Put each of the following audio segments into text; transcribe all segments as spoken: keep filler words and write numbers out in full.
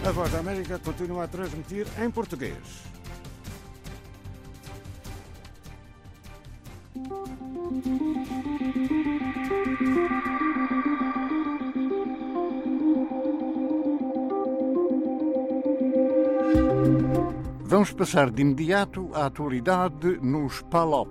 A Voz da América continua a transmitir em português. Vamos passar de imediato à atualidade nos PALOP.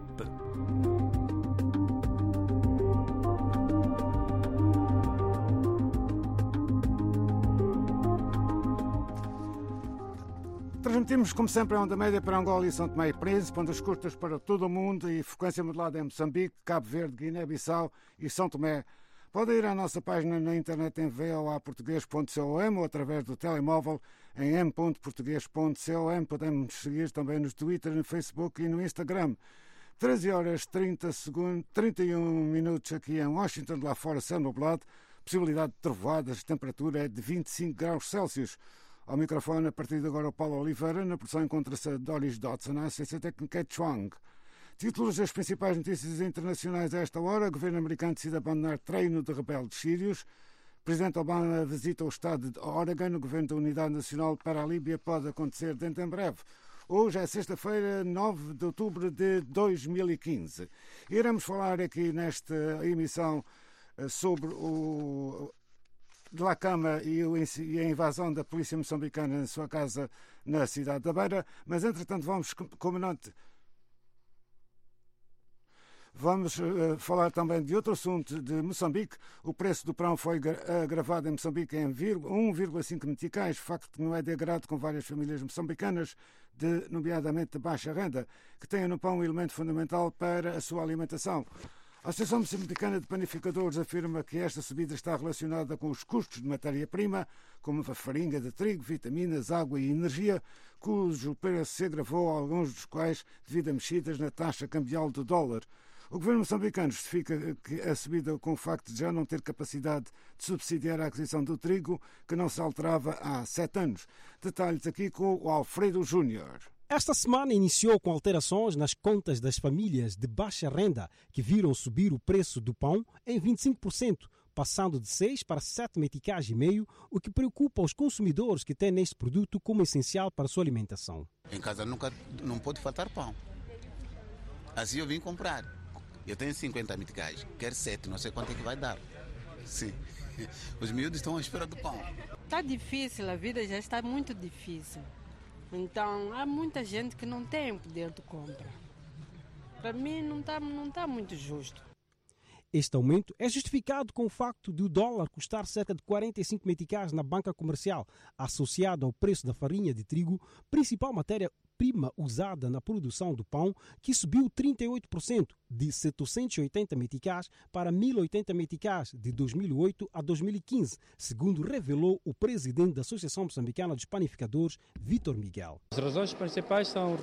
Transmitimos, como sempre, a onda média para Angola e São Tomé e Príncipe, ondas curtas para todo o mundo e frequência modulada em Moçambique, Cabo Verde, Guiné-Bissau e São Tomé. Podem ir à nossa página na internet em v o a português ponto com ou através do telemóvel em m ponto português ponto com. Podemos seguir também no Twitter, no Facebook e no Instagram. treze horas trinta segundos, trinta e um minutos aqui em Washington, lá fora céu nublado, possibilidade de trovoadas, temperatura é de vinte e cinco graus Celsius. Ao microfone, a partir de agora, o Paulo Oliveira, na produção encontra-se a Doris Dodson, a assistência técnica é Chuang. Títulos das principais notícias internacionais a esta hora. O governo americano decide abandonar treino de rebeldes sírios. O presidente Obama visita o estado de Oregon. O governo da Unidade Nacional para a Líbia pode acontecer dentro em breve. Hoje é sexta-feira, nove de outubro de dois mil e quinze. Iremos falar aqui nesta emissão sobre o de La Cama e a invasão da polícia moçambicana na sua casa na cidade da Beira, mas entretanto vamos combinante. Vamos uh, falar também de outro assunto de Moçambique. O preço do pão foi agravado em Moçambique em um vírgula cinco meticais, facto que não é de agrado com várias famílias moçambicanas, de, nomeadamente de baixa renda, que têm no pão um elemento fundamental para a sua alimentação. A Associação Moçambicana de Panificadores afirma que esta subida está relacionada com os custos de matéria-prima, como a farinha de trigo, vitaminas, água e energia, cujo preço se agravou, alguns dos quais devido a mexidas na taxa cambial do dólar. O governo moçambicano justifica a subida com o facto de já não ter capacidade de subsidiar a aquisição do trigo, que não se alterava há sete anos. Detalhes aqui com o Alfredo Júnior. Esta semana iniciou com alterações nas contas das famílias de baixa renda, que viram subir o preço do pão em vinte e cinco por cento, passando de seis para sete meticais e meio, o que preocupa os consumidores que têm este produto como essencial para a sua alimentação. Em casa nunca não pode faltar pão. Assim eu vim comprar. Eu tenho cinquenta meticais, quero sete, não sei quanto é que vai dar. Sim. Os miúdos estão à espera do pão. Está difícil, a vida já está muito difícil. Então, há muita gente que não tem poder de compra. Para mim, não está não tá muito justo. Este aumento é justificado com o facto de o dólar custar cerca de quarenta e cinco meticais na banca comercial, associado ao preço da farinha de trigo, principal matéria-prima usada na produção do pão, que subiu trinta e oito por cento, de setecentos e oitenta meticais para mil e oitenta meticais de dois mil e oito a dois mil e quinze, segundo revelou o presidente da Associação Moçambicana dos Panificadores, Vítor Miguel. As razões principais são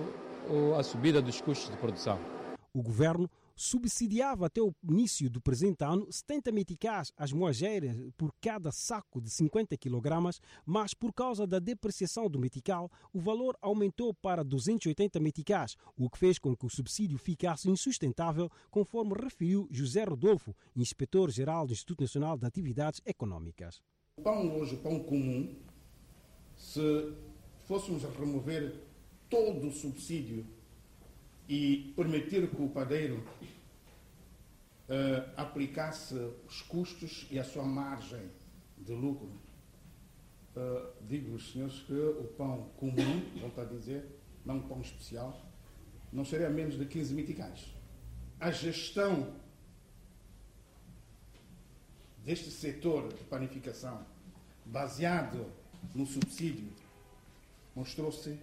a subida dos custos de produção. O governo subsidiava até o início do presente ano setenta meticais às moageiras por cada saco de cinquenta quilogramas, mas por causa da depreciação do metical, o valor aumentou para duzentos e oitenta meticais, o que fez com que o subsídio ficasse insustentável, conforme referiu José Rodolfo, inspetor-geral do Instituto Nacional de Atividades Econômicas. O pão hoje, o pão comum, se fôssemos remover todo o subsídio e permitir que o padeiro uh, aplicasse os custos e a sua margem de lucro, uh, digo aos senhores que o pão comum, volto a dizer, não um pão especial, não seria menos de quinze meticais. A gestão deste setor de panificação, baseado no subsídio, mostrou-se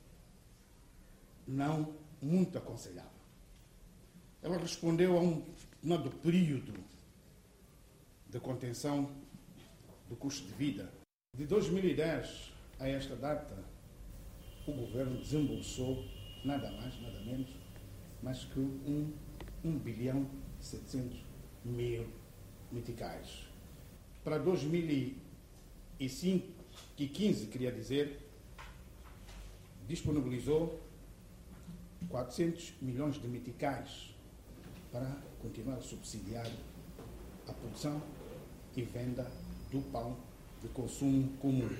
não muito aconselhável. Ela respondeu a um dado período de contenção do custo de vida. De dois mil e dez a esta data, o governo desembolsou nada mais, nada menos, mais que um, um bilhão e setecentos mil meticais. Para dois mil e cinco e quinze, queria dizer, disponibilizou quatrocentos milhões de meticais para continuar a subsidiar a produção e venda do pão de consumo comum.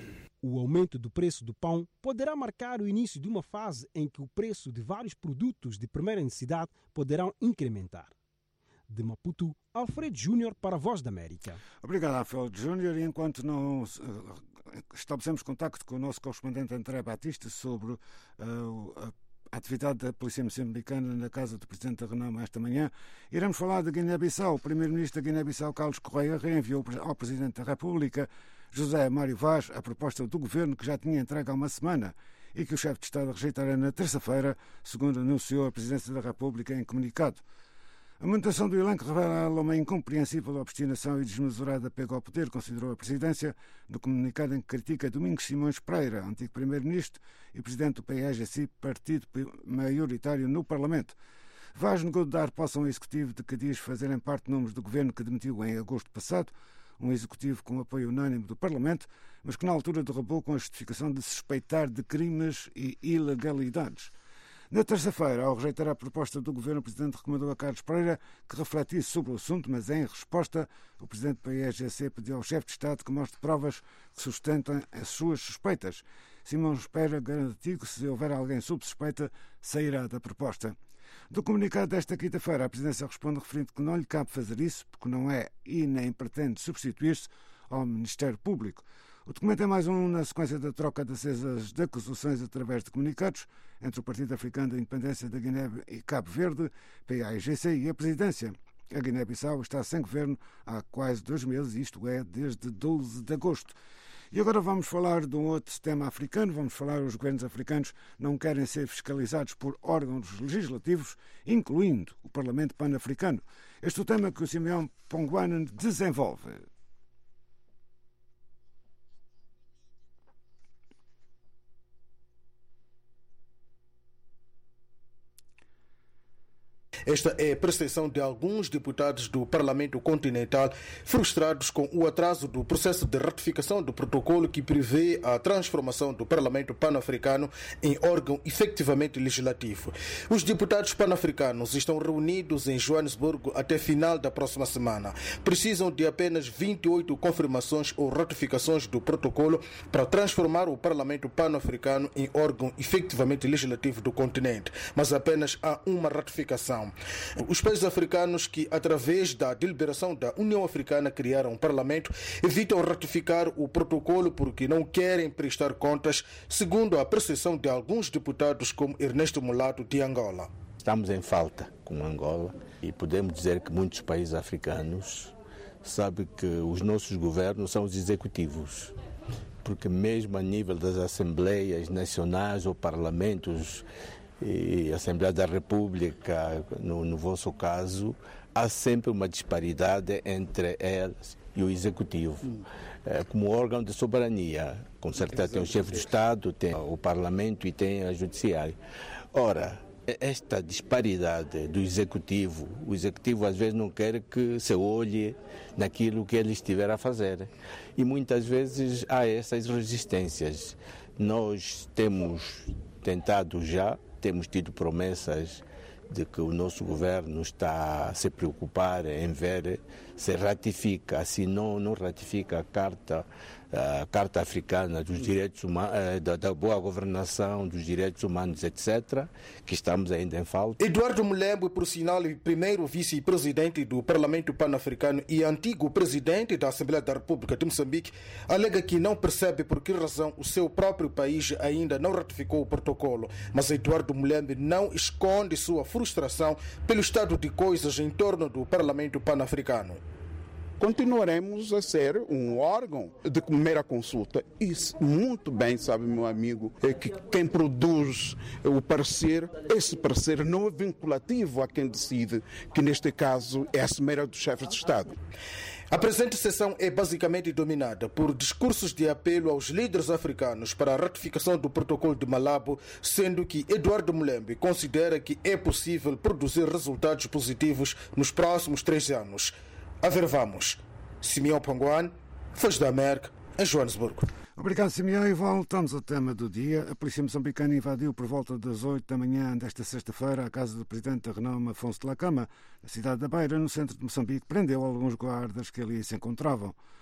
O aumento do preço do pão poderá marcar o início de uma fase em que o preço de vários produtos de primeira necessidade poderão incrementar. De Maputo, Alfredo Júnior para a Voz da América. Obrigado, Alfredo Júnior. E enquanto não uh, estabelecemos contacto com o nosso correspondente André Batista sobre uh, a atividade da Polícia Moçambicana na casa do Presidente da Renamo esta manhã, iremos falar de Guiné-Bissau. O Primeiro-Ministro da Guiné-Bissau, Carlos Correia, reenviou ao Presidente da República, José Mário Vaz, a proposta do Governo que já tinha entregue há uma semana e que o chefe de Estado rejeitara na terça-feira, segundo anunciou a Presidência da República em comunicado. A manutenção do elenco revela uma incompreensível obstinação e desmesurada apego ao poder, considerou a Presidência, no comunicado em que critica Domingos Simões Pereira, antigo Primeiro-Ministro e Presidente do P S G C, partido maioritário no Parlamento. Vaz negou de dar posse a um Executivo de que diz fazerem parte números do Governo que demitiu em agosto passado, um Executivo com apoio unânime do Parlamento, mas que na altura derrubou com a justificação de suspeitar de crimes e ilegalidades. Na terça-feira, ao rejeitar a proposta do Governo, o Presidente recomendou a Carlos Pereira que refletisse sobre o assunto, mas em resposta, o Presidente do P S G C pediu ao chefe de Estado que mostre provas que sustentem as suas suspeitas. Simões Pereira garantiu que, se houver alguém sob suspeita, sairá da proposta. Do comunicado desta quinta-feira, a Presidência responde referindo que não lhe cabe fazer isso, porque não é e nem pretende substituir-se ao Ministério Público. O documento é mais um na sequência da troca de acesas de acusações através de comunicados entre o Partido Africano da Independência da Guiné e Cabo Verde, P A I G C, e a Presidência. A Guiné-Bissau está sem governo há quase dois meses, isto é, desde doze de agosto. E agora vamos falar de um outro tema africano. Vamos falar os governos africanos não querem ser fiscalizados por órgãos legislativos, incluindo o Parlamento Pan-Africano. Este é o tema que o Simeão Ponguanen desenvolve. Esta é a percepção de alguns deputados do Parlamento Continental frustrados com o atraso do processo de ratificação do protocolo que prevê a transformação do Parlamento Pan-Africano em órgão efetivamente legislativo. Os deputados pan-africanos estão reunidos em Joanesburgo até final da próxima semana. Precisam de apenas vinte e oito confirmações ou ratificações do protocolo para transformar o Parlamento Pan-Africano em órgão efetivamente legislativo do continente, mas apenas há uma ratificação. Os países africanos que, através da deliberação da União Africana, criaram um parlamento, evitam ratificar o protocolo porque não querem prestar contas, segundo a percepção de alguns deputados como Ernesto Mulato, de Angola. Estamos em falta com Angola e podemos dizer que muitos países africanos sabem que os nossos governos são os executivos, porque mesmo a nível das assembleias nacionais ou parlamentos e Assembleia da República, no, no vosso caso, há sempre uma disparidade entre elas e o Executivo. É, como órgão de soberania, com certeza tem o chefe do Estado, tem o Parlamento e tem a Judiciária. Ora, esta disparidade do Executivo, o Executivo às vezes não quer que se olhe naquilo que ele estiver a fazer. E muitas vezes há essas resistências. Nós temos tentado já, temos tido promessas de que o nosso governo está a se preocupar em ver se ratifica, se não, não ratifica a Carta, a Carta Africana dos Direitos Humanos, da, da boa governação, dos direitos humanos, etcétera, que estamos ainda em falta. Eduardo Mulembo, por sinal, primeiro vice-presidente do Parlamento Pan-Africano e antigo presidente da Assembleia da República de Moçambique, alega que não percebe por que razão o seu próprio país ainda não ratificou o protocolo. Mas Eduardo Mulembo não esconde sua frustração pelo estado de coisas em torno do Parlamento Pan-Africano. Continuaremos a ser um órgão de mera consulta. Isso muito bem sabe, meu amigo, é que quem produz o parecer, esse parecer não é vinculativo a quem decide, que neste caso é a Cimeira dos Chefes de Estado. A presente sessão é basicamente dominada por discursos de apelo aos líderes africanos para a ratificação do protocolo de Malabo, sendo que Eduardo Mulembe considera que é possível produzir resultados positivos nos próximos três anos. A ver, vamos. Simeão Ponguanen, Voz da América, em Joanesburgo. Obrigado, Simeão. E voltamos ao tema do dia. A polícia moçambicana invadiu por volta das oito da manhã desta sexta-feira a casa do presidente da Renamo, Afonso de Lacama, na cidade da Beira, no centro de Moçambique. Prendeu alguns guardas que ali se encontravam.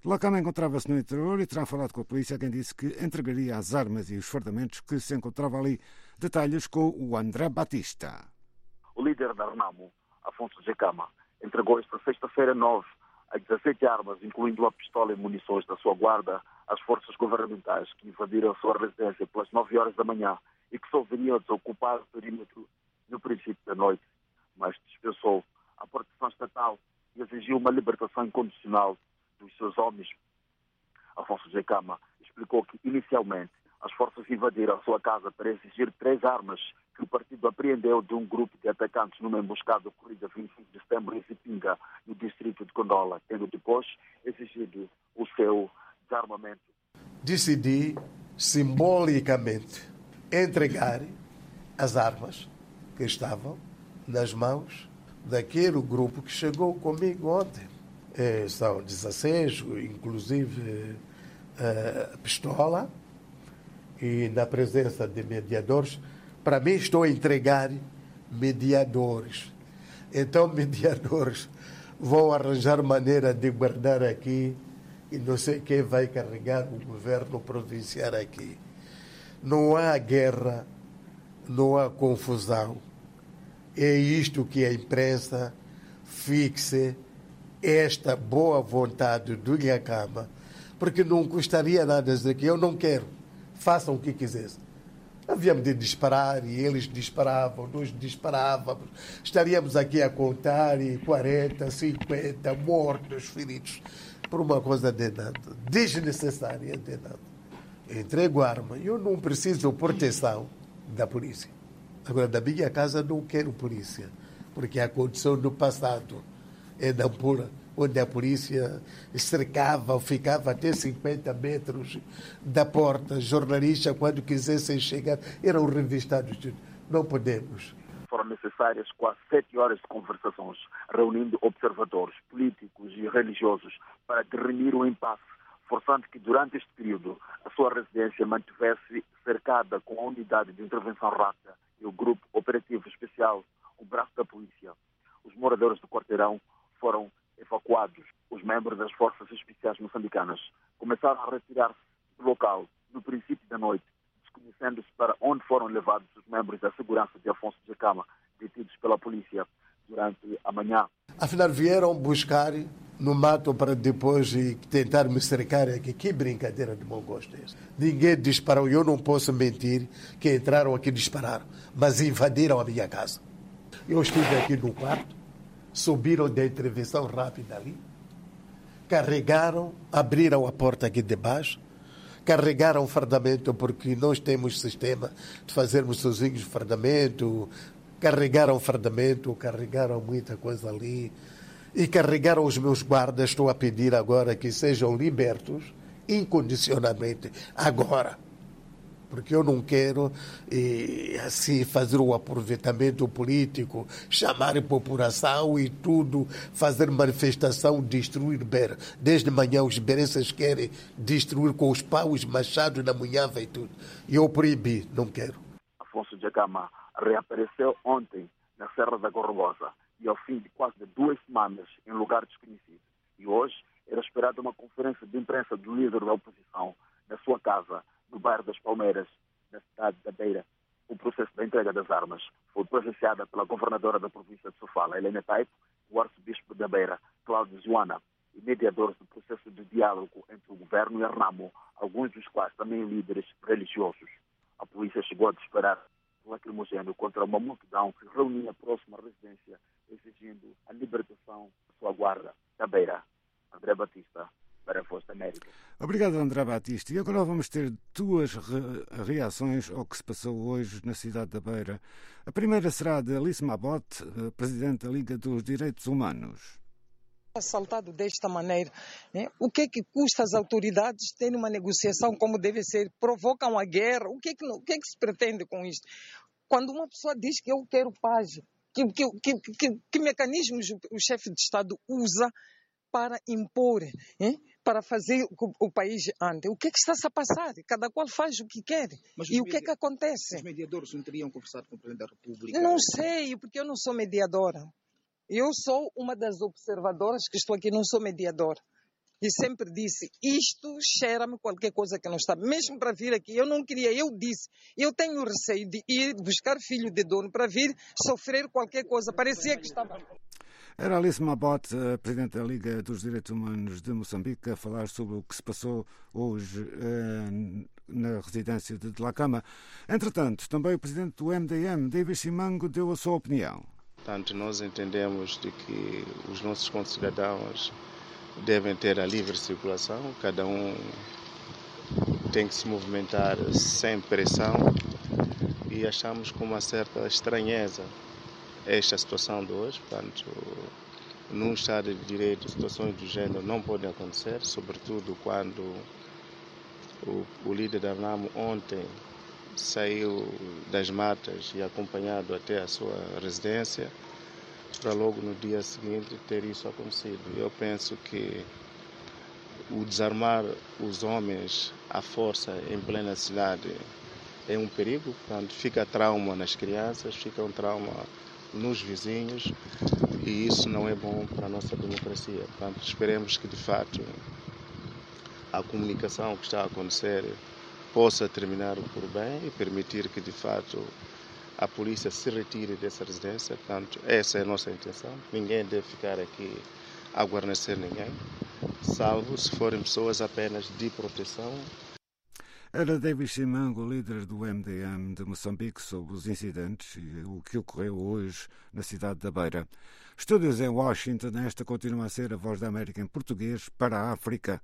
Lacama encontrava-se no interior e terá falado com a polícia, quem disse que entregaria as armas e os fardamentos que se encontravam ali. Detalhes com o André Batista. O líder da Renamo, Afonso Jacama, entregou esta sexta-feira nove a dezassete armas, incluindo a pistola e munições da sua guarda, às forças governamentais que invadiram a sua residência pelas nove horas da manhã e que só veniam a desocupar o perímetro no princípio da noite, mas dispensou a proteção estatal e exigiu uma libertação incondicional dos seus homens. Afonso Jacama explicou que, inicialmente, as forças invadiram a sua casa para exigir três armas que o partido apreendeu de um grupo de atacantes numa emboscada ocorrida vinte e cinco de setembro em Zipinga, no distrito de Condola, tendo depois exigido o seu desarmamento. Decidi simbolicamente entregar as armas que estavam nas mãos daquele grupo que chegou comigo ontem. É, são dezesseis, inclusive a pistola, e na presença de mediadores. Para mim, estou a entregar mediadores. Então, mediadores vão arranjar maneira de guardar aqui e não sei quem vai carregar o governo provincial aqui. Não há guerra, não há confusão. É isto que a imprensa fixe esta boa vontade do Lacama, porque não custaria nada dizer que eu não quero. Façam o que quisessem. Havíamos de disparar e eles disparavam, nós disparávamos. Estaríamos aqui a contar e quarenta, cinquenta mortos, feridos, por uma coisa de nada, desnecessária de nada. Entrego a arma. Eu não preciso proteção da polícia. Agora, da minha casa não quero polícia, porque a condição do passado é da pura, onde a polícia cercava, ficava até cinquenta metros da porta. Jornalistas, quando quisessem chegar, eram revistados. Não podemos. Foram necessárias quase sete horas de conversações, reunindo observadores políticos e religiosos para dirimir o impasse, forçando que durante este período a sua residência mantivesse cercada com a unidade de intervenção rápida e o grupo operativo especial, o braço da polícia. Os moradores do quarteirão foram evacuados. Os membros das forças especiais moçambicanas começaram a retirar-se do local no princípio da noite, desconhecendo-se para onde foram levados os membros da segurança de Afonso Jacama, detidos pela polícia durante a manhã. Afinal, vieram buscar no mato para depois tentar me cercar aqui. Que brincadeira de bom gosto é essa? Ninguém disparou. Eu não posso mentir que entraram aqui e dispararam, mas invadiram a minha casa. Eu estive aqui no quarto, subiram da intervenção rápida ali, carregaram, abriram a porta aqui de baixo, carregaram o fardamento, porque nós temos sistema de fazermos sozinhos fardamento, carregaram o fardamento, carregaram muita coisa ali, e carregaram os meus guardas. Estou a pedir agora que sejam libertos incondicionalmente, agora. Porque eu não quero eh, assim fazer o aproveitamento político, chamar a população e tudo, fazer manifestação, destruir Beira. Desde manhã os berenses querem destruir com os paus, machados na munhava e tudo. E eu proibi, não quero. Afonso Jacama reapareceu ontem na Serra da Gorrosa e ao fim de quase duas semanas em lugar desconhecido. E hoje era esperada uma conferência de imprensa do líder da oposição na sua casa, no bairro das Palmeiras, na cidade da Beira. O processo da entrega das armas foi presenciada pela governadora da província de Sofala, Helena Taipo, o arcebispo da Beira, Cláudio Zoana, e mediadores do processo de diálogo entre o governo e a Renamo, alguns dos quais também líderes religiosos. A polícia chegou a disparar lacrimogêneo contra uma multidão que reunia a próxima residência, exigindo a libertação da sua guarda da Beira. André Batista, para a Voz da América. Obrigado, André Batista. E agora vamos ter duas re reações ao que se passou hoje na cidade da Beira. A primeira será de Alice Mabot, presidente da Liga dos Direitos Humanos. Assaltado desta maneira, né? O que é que custa as autoridades terem uma negociação como deve ser? Provocam a guerra? O que é que, o que, é que se pretende com isto? Quando uma pessoa diz que eu quero paz, que, que, que, que, que mecanismos o chefe de Estado usa para impor, hein? Para fazer o, o país ande? O que é que está-se a passar? Cada qual faz o que quer. Mas e o que é que acontece? Os mediadores não teriam conversado com o Presidente da República? Não sei, porque eu não sou mediadora. Eu sou uma das observadoras que estou aqui, não sou mediadora. E sempre disse, isto cheira-me qualquer coisa que não está. Mesmo para vir aqui, eu não queria, eu disse, eu tenho receio de ir buscar filho de dono para vir sofrer qualquer coisa. Parecia que estava... Era Alice Mabot, presidente da Liga dos Direitos Humanos de Moçambique, a falar sobre o que se passou hoje eh, na residência de Dhlakama. Entretanto, também o presidente do M D M, David Simango, deu a sua opinião. Portanto, nós entendemos de que os nossos concidadãos devem ter a livre circulação, cada um tem que se movimentar sem pressão e achamos com uma certa estranheza esta situação de hoje. Portanto, num Estado de Direito, situações do género não podem acontecer, sobretudo quando o, o líder da RENAMO ontem saiu das matas e acompanhado até a sua residência, para logo no dia seguinte ter isso acontecido. Eu penso que o desarmar os homens à força em plena cidade é um perigo, portanto fica trauma nas crianças, fica um trauma nos vizinhos e isso não é bom para a nossa democracia. Portanto, esperemos que de fato a comunicação que está a acontecer possa terminar por bem e permitir que de fato a polícia se retire dessa residência. Portanto, essa é a nossa intenção. Ninguém deve ficar aqui a guarnecer ninguém, salvo se forem pessoas apenas de proteção. Era David Simango, líder do M D M de Moçambique, sobre os incidentes e o que ocorreu hoje na cidade da Beira. Estúdios em Washington, esta continua a ser a Voz da América em português para a África.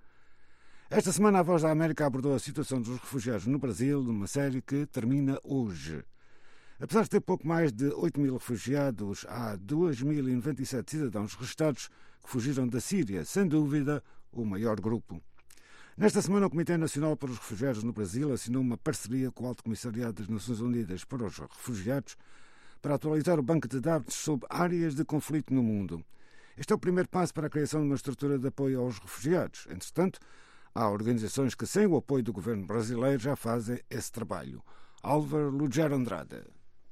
Esta semana a Voz da América abordou a situação dos refugiados no Brasil, numa série que termina hoje. Apesar de ter pouco mais de oito mil refugiados, há dois mil e noventa e sete cidadãos restados que fugiram da Síria, sem dúvida o maior grupo. Nesta semana, o Comitê Nacional para os Refugiados no Brasil assinou uma parceria com o Alto Comissariado das Nações Unidas para os Refugiados para atualizar o banco de dados sobre áreas de conflito no mundo. Este é o primeiro passo para a criação de uma estrutura de apoio aos refugiados. Entretanto, há organizações que, sem o apoio do governo brasileiro, já fazem esse trabalho. Álvaro Lugero Andrade.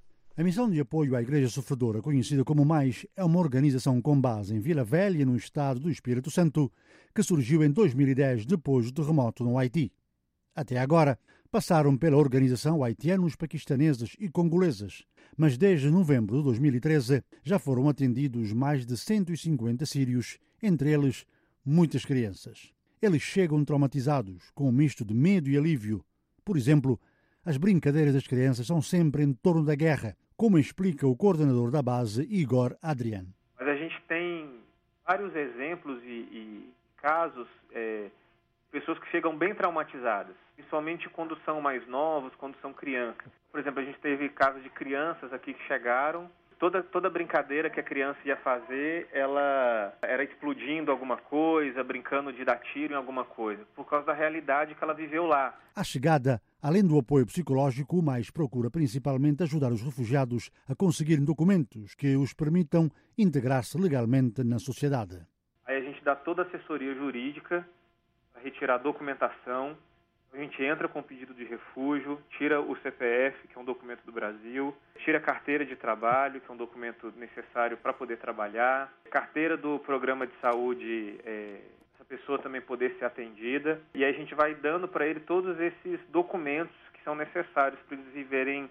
A missão de apoio à Igreja Sofredora, conhecida como MAIS, é uma organização com base em Vila Velha, no estado do Espírito Santo, que surgiu em dois mil e dez depois do terremoto no Haiti. Até agora, passaram pela organização haitianos, paquistaneses e congoleses, mas desde novembro de dois mil e treze já foram atendidos mais de cento e cinquenta sírios, entre eles muitas crianças. Eles chegam traumatizados, com um misto de medo e alívio. Por exemplo, as brincadeiras das crianças são sempre em torno da guerra, como explica o coordenador da base, Igor Adrian. Mas a gente tem vários exemplos e, e casos, é, pessoas que chegam bem traumatizadas, principalmente quando são mais novos, quando são crianças. Por exemplo, a gente teve casos de crianças aqui que chegaram, toda, toda brincadeira que a criança ia fazer, ela era explodindo alguma coisa, brincando de dar tiro em alguma coisa, por causa da realidade que ela viveu lá. À chegada, além do apoio psicológico, o MAIS procura principalmente ajudar os refugiados a conseguirem documentos que os permitam integrar-se legalmente na sociedade. Aí a gente dá toda a assessoria jurídica para retirar a documentação. A gente entra com o pedido de refúgio, tira o C P F, que é um documento do Brasil, tira a carteira de trabalho, que é um documento necessário para poder trabalhar, carteira do programa de saúde, é, essa pessoa também poder ser atendida. E aí a gente vai dando para ele todos esses documentos que são necessários para eles viverem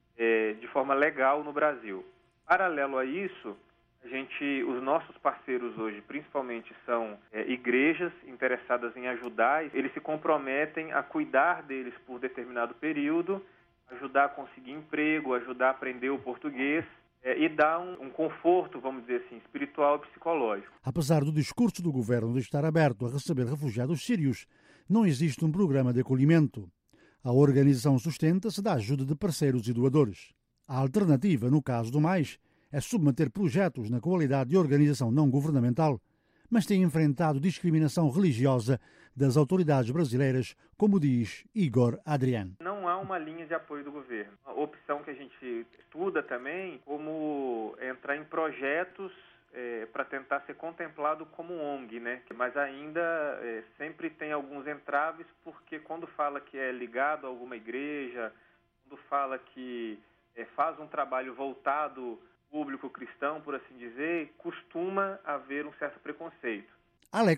é, de forma legal no Brasil. Paralelo a isso, a gente, os nossos parceiros hoje, principalmente, são é, igrejas interessadas em ajudar. Eles se comprometem a cuidar deles por determinado período, ajudar a conseguir emprego, ajudar a aprender o português é, e dar um, um conforto, vamos dizer assim, espiritual e psicológico. Apesar do discurso do governo de estar aberto a receber refugiados sírios, não existe um programa de acolhimento. A organização sustenta-se da ajuda de parceiros e doadores. A alternativa, no caso do MAIS, é submeter projetos na qualidade de organização não governamental, mas tem enfrentado discriminação religiosa das autoridades brasileiras, como diz Igor Adrian. Não há uma linha de apoio do governo. A opção que a gente estuda também como entrar em projetos é, para tentar ser contemplado como O N G, né? Mas ainda é, sempre tem alguns entraves, porque quando fala que é ligado a alguma igreja, quando fala que é, faz um trabalho voltado público cristão, por assim dizer, costuma haver um certo preconceito. Alex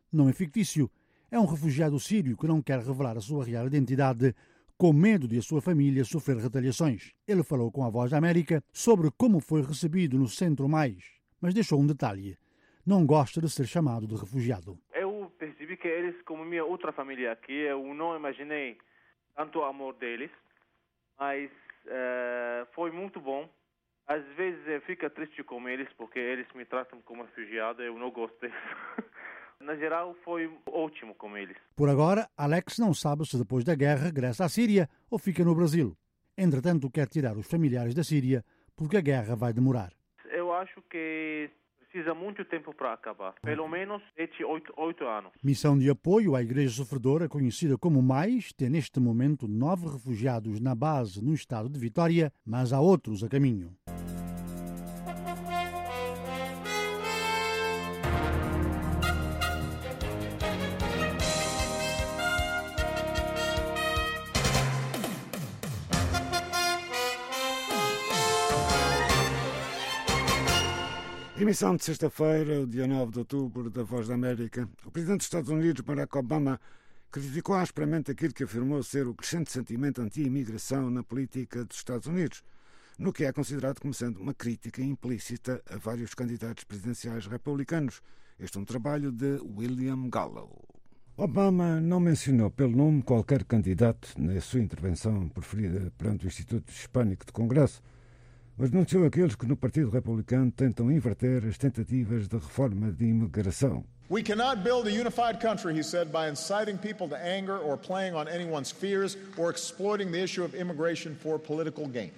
não é fictício. É um refugiado sírio que não quer revelar a sua real identidade com medo de a sua família sofrer retaliações. Ele falou com a Voz da América sobre como foi recebido no Centro Mais, mas deixou um detalhe. Não gosta de ser chamado de refugiado. Eu percebi que eles, como minha outra família aqui, eu não imaginei tanto o amor deles, mas uh, foi muito bom. Às vezes eu fico triste com eles, porque eles me tratam como refugiado, eu não gosto disso. Na geral, foi ótimo com eles. Por agora, Alex não sabe se depois da guerra regressa à Síria ou fica no Brasil. Entretanto, quer tirar os familiares da Síria porque a guerra vai demorar. Eu acho que precisa muito tempo para acabar. Pelo menos sete, oito, oito anos. Missão de apoio à Igreja Sofredora, conhecida como Mais, tem neste momento nove refugiados na base no estado de Vitória, mas há outros a caminho. Emissão de sexta-feira, o dia nove de outubro, da Voz da América. O presidente dos Estados Unidos, Barack Obama, criticou asperamente aquilo que afirmou ser o crescente sentimento anti-imigração na política dos Estados Unidos, no que é considerado como sendo uma crítica implícita a vários candidatos presidenciais republicanos. Este é um trabalho de William Gallo. Obama não mencionou pelo nome qualquer candidato na sua intervenção preferida perante o Instituto Hispânico de Congresso, mas denunciou aqueles que no Partido Republicano tentam inverter as tentativas de reforma de imigração. We cannot build a unified country, he said, by inciting people to anger or playing on anyone's fears or exploiting the issue of immigration for political gain.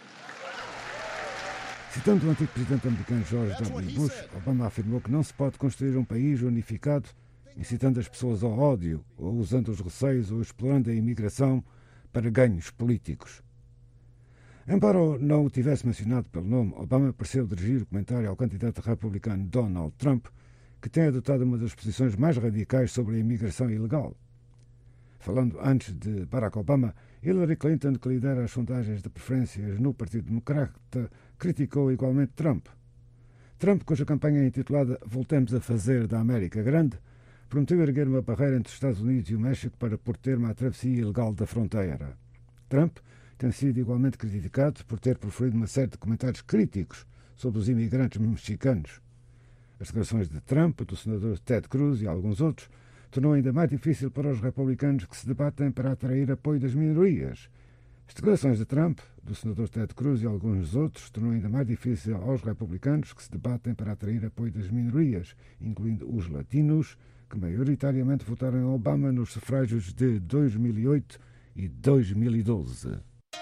Citando o antigo presidente americano George W. Bush, Obama afirmou que não se pode construir um país unificado incitando as pessoas ao ódio ou usando os receios ou explorando a imigração para ganhos políticos. Embora não o tivesse mencionado pelo nome, Obama pareceu dirigir o comentário ao candidato republicano Donald Trump, que tem adotado uma das posições mais radicais sobre a imigração ilegal. Falando antes de Barack Obama, Hillary Clinton, que lidera as sondagens de preferências no Partido Democrata, criticou igualmente Trump. Trump, cuja campanha é intitulada Voltemos a Fazer da América Grande, prometeu erguer uma barreira entre os Estados Unidos e o México para pôr termo à travessia ilegal da fronteira. Trump tem sido igualmente criticado por ter proferido uma série de comentários críticos sobre os imigrantes mexicanos. As declarações de Trump, do senador Ted Cruz e alguns outros tornou ainda mais difícil para os republicanos que se debatem para atrair apoio das minorias. As declarações de Trump, do senador Ted Cruz e alguns outros tornou ainda mais difícil aos republicanos que se debatem para atrair apoio das minorias, incluindo os latinos, que maioritariamente votaram em Obama nos sufrágios de dois mil e oito e dois mil e doze.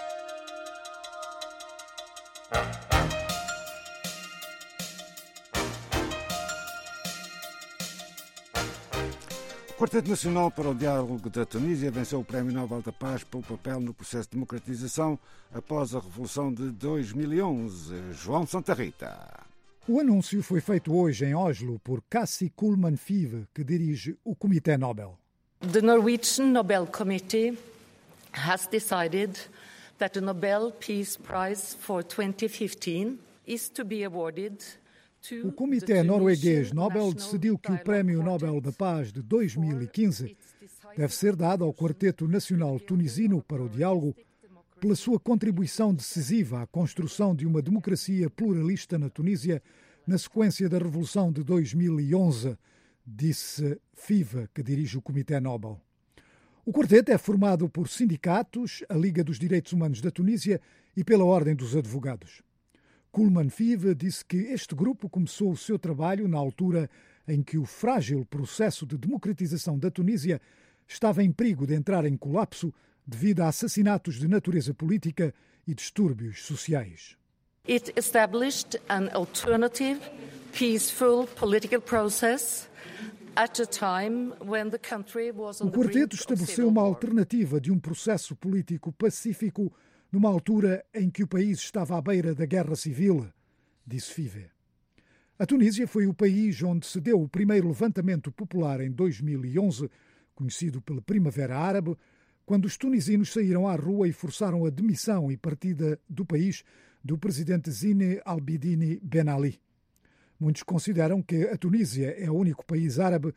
O Quarteto Nacional para o Diálogo da Tunísia venceu o Prémio Nobel da Paz pelo papel no processo de democratização após a Revolução de dois mil e onze. João Santa Rita. O anúncio foi feito hoje em Oslo por Cassie Kullmann Five, que dirige o Comitê Nobel. The Norwegian Nobel Committee has decided that the Nobel Peace Prize for twenty fifteen is to be awarded. O Comitê Norueguês Nobel decidiu que o Prémio Nobel da Paz de dois mil e quinze deve ser dado ao Quarteto Nacional Tunisino para o Diálogo pela sua contribuição decisiva à construção de uma democracia pluralista na Tunísia na sequência da Revolução de dois mil e onze, disse Five, que dirige o Comitê Nobel. O quarteto é formado por sindicatos, a Liga dos Direitos Humanos da Tunísia e pela Ordem dos Advogados. Kullmann Five disse que este grupo começou o seu trabalho na altura em que o frágil processo de democratização da Tunísia estava em perigo de entrar em colapso devido a assassinatos de natureza política e distúrbios sociais. It established an alternative, peaceful political process at a time when the country was on O quarteto estabeleceu uma alternativa de um processo político pacífico numa altura em que o país estava à beira da guerra civil, disse Five. A Tunísia foi o país onde se deu o primeiro levantamento popular em dois mil e onze, conhecido pela Primavera Árabe, quando os tunisinos saíram à rua e forçaram a demissão e partida do país do presidente Zine Al-Abidine Ben Ali. Muitos consideram que a Tunísia é o único país árabe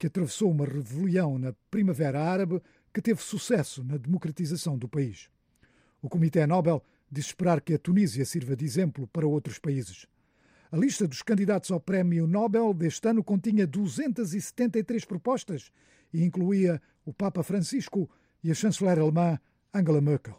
que atravessou uma rebelião na Primavera Árabe que teve sucesso na democratização do país. O Comitê Nobel diz esperar que a Tunísia sirva de exemplo para outros países. A lista dos candidatos ao Prémio Nobel deste ano continha duzentas e setenta e três propostas e incluía o Papa Francisco e a chanceler alemã Angela Merkel.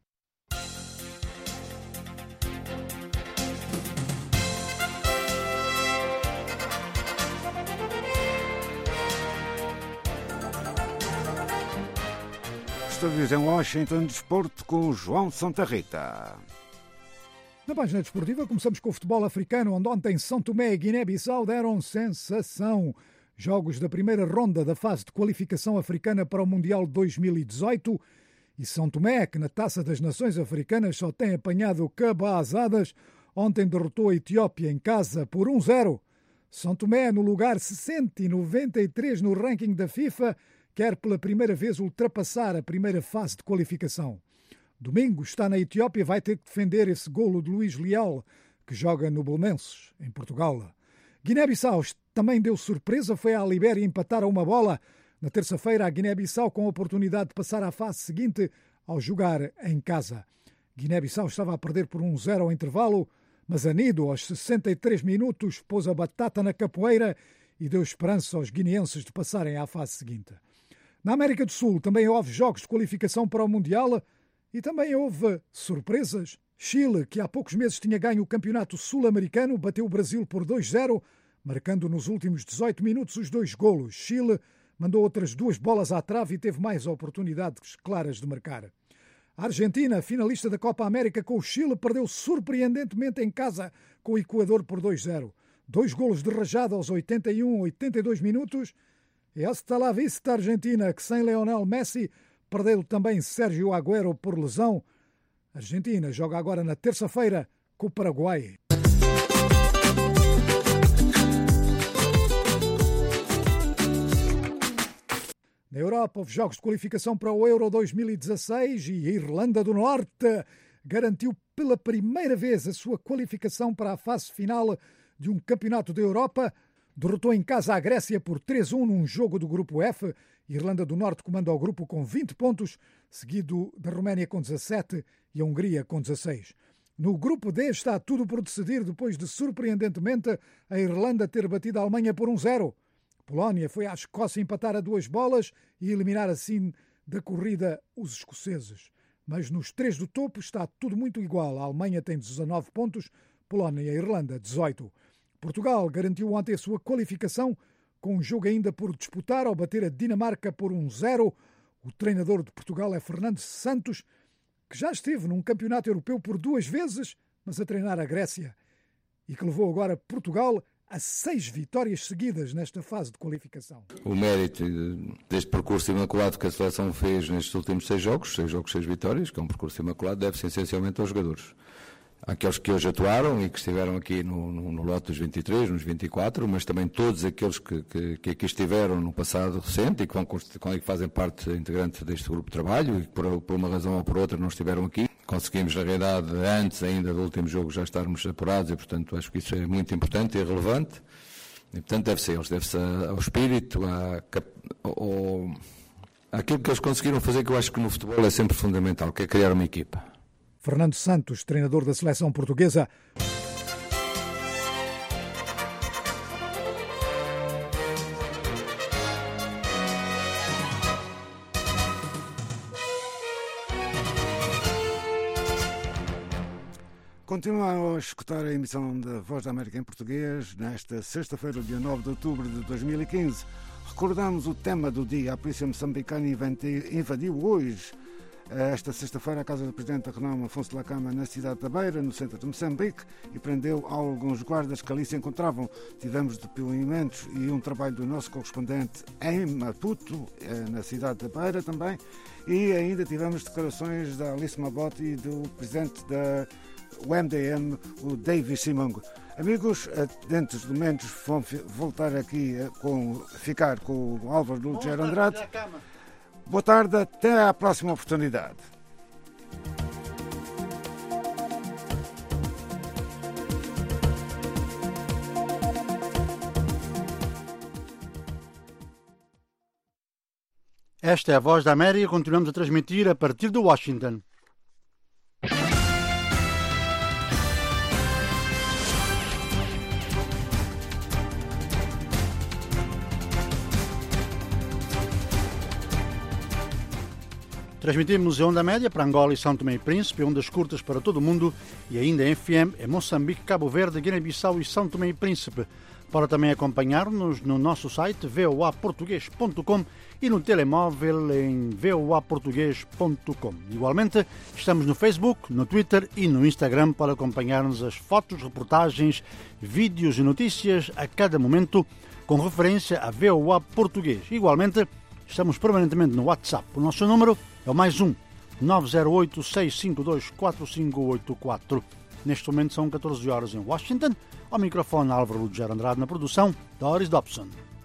Estúdios em Washington, desporto com João Santa Rita. Na página desportiva começamos com o futebol africano, onde ontem São Tomé e Guiné-Bissau deram sensação. Jogos da primeira ronda da fase de qualificação africana para o Mundial dois mil e dezoito. E São Tomé, que na Taça das Nações Africanas só tem apanhado cabazadas, ontem derrotou a Etiópia em casa por um zero. São Tomé, no lugar sessenta e noventa e três no ranking da FIFA, quer pela primeira vez ultrapassar a primeira fase de qualificação. Domingo está na Etiópia e vai ter que defender esse golo de Luís Leal, que joga no Belenenses, em Portugal. Guiné-Bissau também deu surpresa, foi à Libéria empatar a uma bola. Na terça-feira, a Guiné-Bissau com a oportunidade de passar à fase seguinte ao jogar em casa. Guiné-Bissau estava a perder por um zero ao intervalo, mas Anido, aos sessenta e três minutos, pôs a batata na capoeira e deu esperança aos guineenses de passarem à fase seguinte. Na América do Sul também houve jogos de qualificação para o Mundial e também houve surpresas. Chile, que há poucos meses tinha ganho o Campeonato Sul-Americano, bateu o Brasil por dois zero, marcando nos últimos dezoito minutos os dois golos. Chile mandou outras duas bolas à trave e teve mais oportunidades claras de marcar. A Argentina, finalista da Copa América com o Chile, perdeu surpreendentemente em casa com o Equador por dois zero. Dois golos de rajada aos oitenta e um e oitenta e dois minutos. E hasta la vista, Argentina, que sem Lionel Messi perdeu também Sérgio Agüero por lesão. A Argentina joga agora na terça-feira com o Paraguai. Na Europa, houve jogos de qualificação para o Euro dois mil e dezasseis e a Irlanda do Norte garantiu pela primeira vez a sua qualificação para a fase final de um campeonato da Europa. Derrotou em casa a Grécia por três a um num jogo do grupo F. Irlanda do Norte comanda o grupo com vinte pontos, seguido da Roménia com dezassete e a Hungria com dezasseis. No grupo D está tudo por decidir depois de, surpreendentemente, a Irlanda ter batido a Alemanha por um zero. Polónia foi à Escócia empatar a duas bolas e eliminar assim da corrida os escoceses. Mas nos três do topo está tudo muito igual. A Alemanha tem dezanove pontos, Polónia e a Irlanda dezoito. Portugal garantiu ontem a sua qualificação com um jogo ainda por disputar ao bater a Dinamarca por um zero. O treinador de Portugal é Fernando Santos, que já esteve num campeonato europeu por duas vezes, mas a treinar a Grécia, e que levou agora Portugal a seis vitórias seguidas nesta fase de qualificação. O mérito deste percurso imaculado que a seleção fez nestes últimos seis jogos, seis jogos, seis vitórias, que é um percurso imaculado, deve-se essencialmente aos jogadores. Aqueles que hoje atuaram e que estiveram aqui no, no, no lote dos vinte e três, nos vinte e quatro, mas também todos aqueles que, que, que aqui estiveram no passado recente e que, vão, que fazem parte integrante deste grupo de trabalho e que por, por uma razão ou por outra não estiveram aqui. Conseguimos, na realidade, antes ainda do último jogo já estarmos apurados e, portanto, acho que isso é muito importante e relevante. E, portanto, deve-se a eles, deve-se ao espírito, à, ao, àquilo que eles conseguiram fazer, que eu acho que no futebol é sempre fundamental, que é criar uma equipa. Fernando Santos, treinador da seleção portuguesa. Continuam a escutar a emissão da Voz da América em português nesta sexta-feira, dia nove de outubro de dois mil e quinze. Recordamos o tema do dia. A polícia moçambicana invadiu hoje, esta sexta-feira, a casa do presidente Renamo Afonso Dhlakama, na cidade da Beira, no centro de Moçambique, e prendeu alguns guardas que ali se encontravam. Tivemos depoimentos e um trabalho do nosso correspondente em Maputo, na cidade da Beira também, e ainda tivemos declarações da Alice Mabot e do presidente da o M D M, o David Simongo. Amigos, dentro de momentos vão voltar aqui com ficar com o Álvaro Lúcio Andrade. Boa tarde, até à próxima oportunidade. Esta é a Voz da América, continuamos a transmitir a partir de Washington. Transmitimos em onda média para Angola e São Tomé e Príncipe, ondas curtas para todo o mundo e ainda em F M em Moçambique, Cabo Verde, Guiné-Bissau e São Tomé e Príncipe. Pode também acompanhar-nos no nosso site v o a português ponto com e no telemóvel em v o a português ponto com. Igualmente, estamos no Facebook, no Twitter e no Instagram para acompanhar-nos as fotos, reportagens, vídeos e notícias a cada momento com referência a V O A Português. Igualmente, estamos permanentemente no WhatsApp. O nosso número é o mais um, nove zero oito, seis cinco dois, quatro cinco oito quatro. Neste momento são catorze horas em Washington. Ao microfone Álvaro Lugero Andrade, na produção Doris Dobson.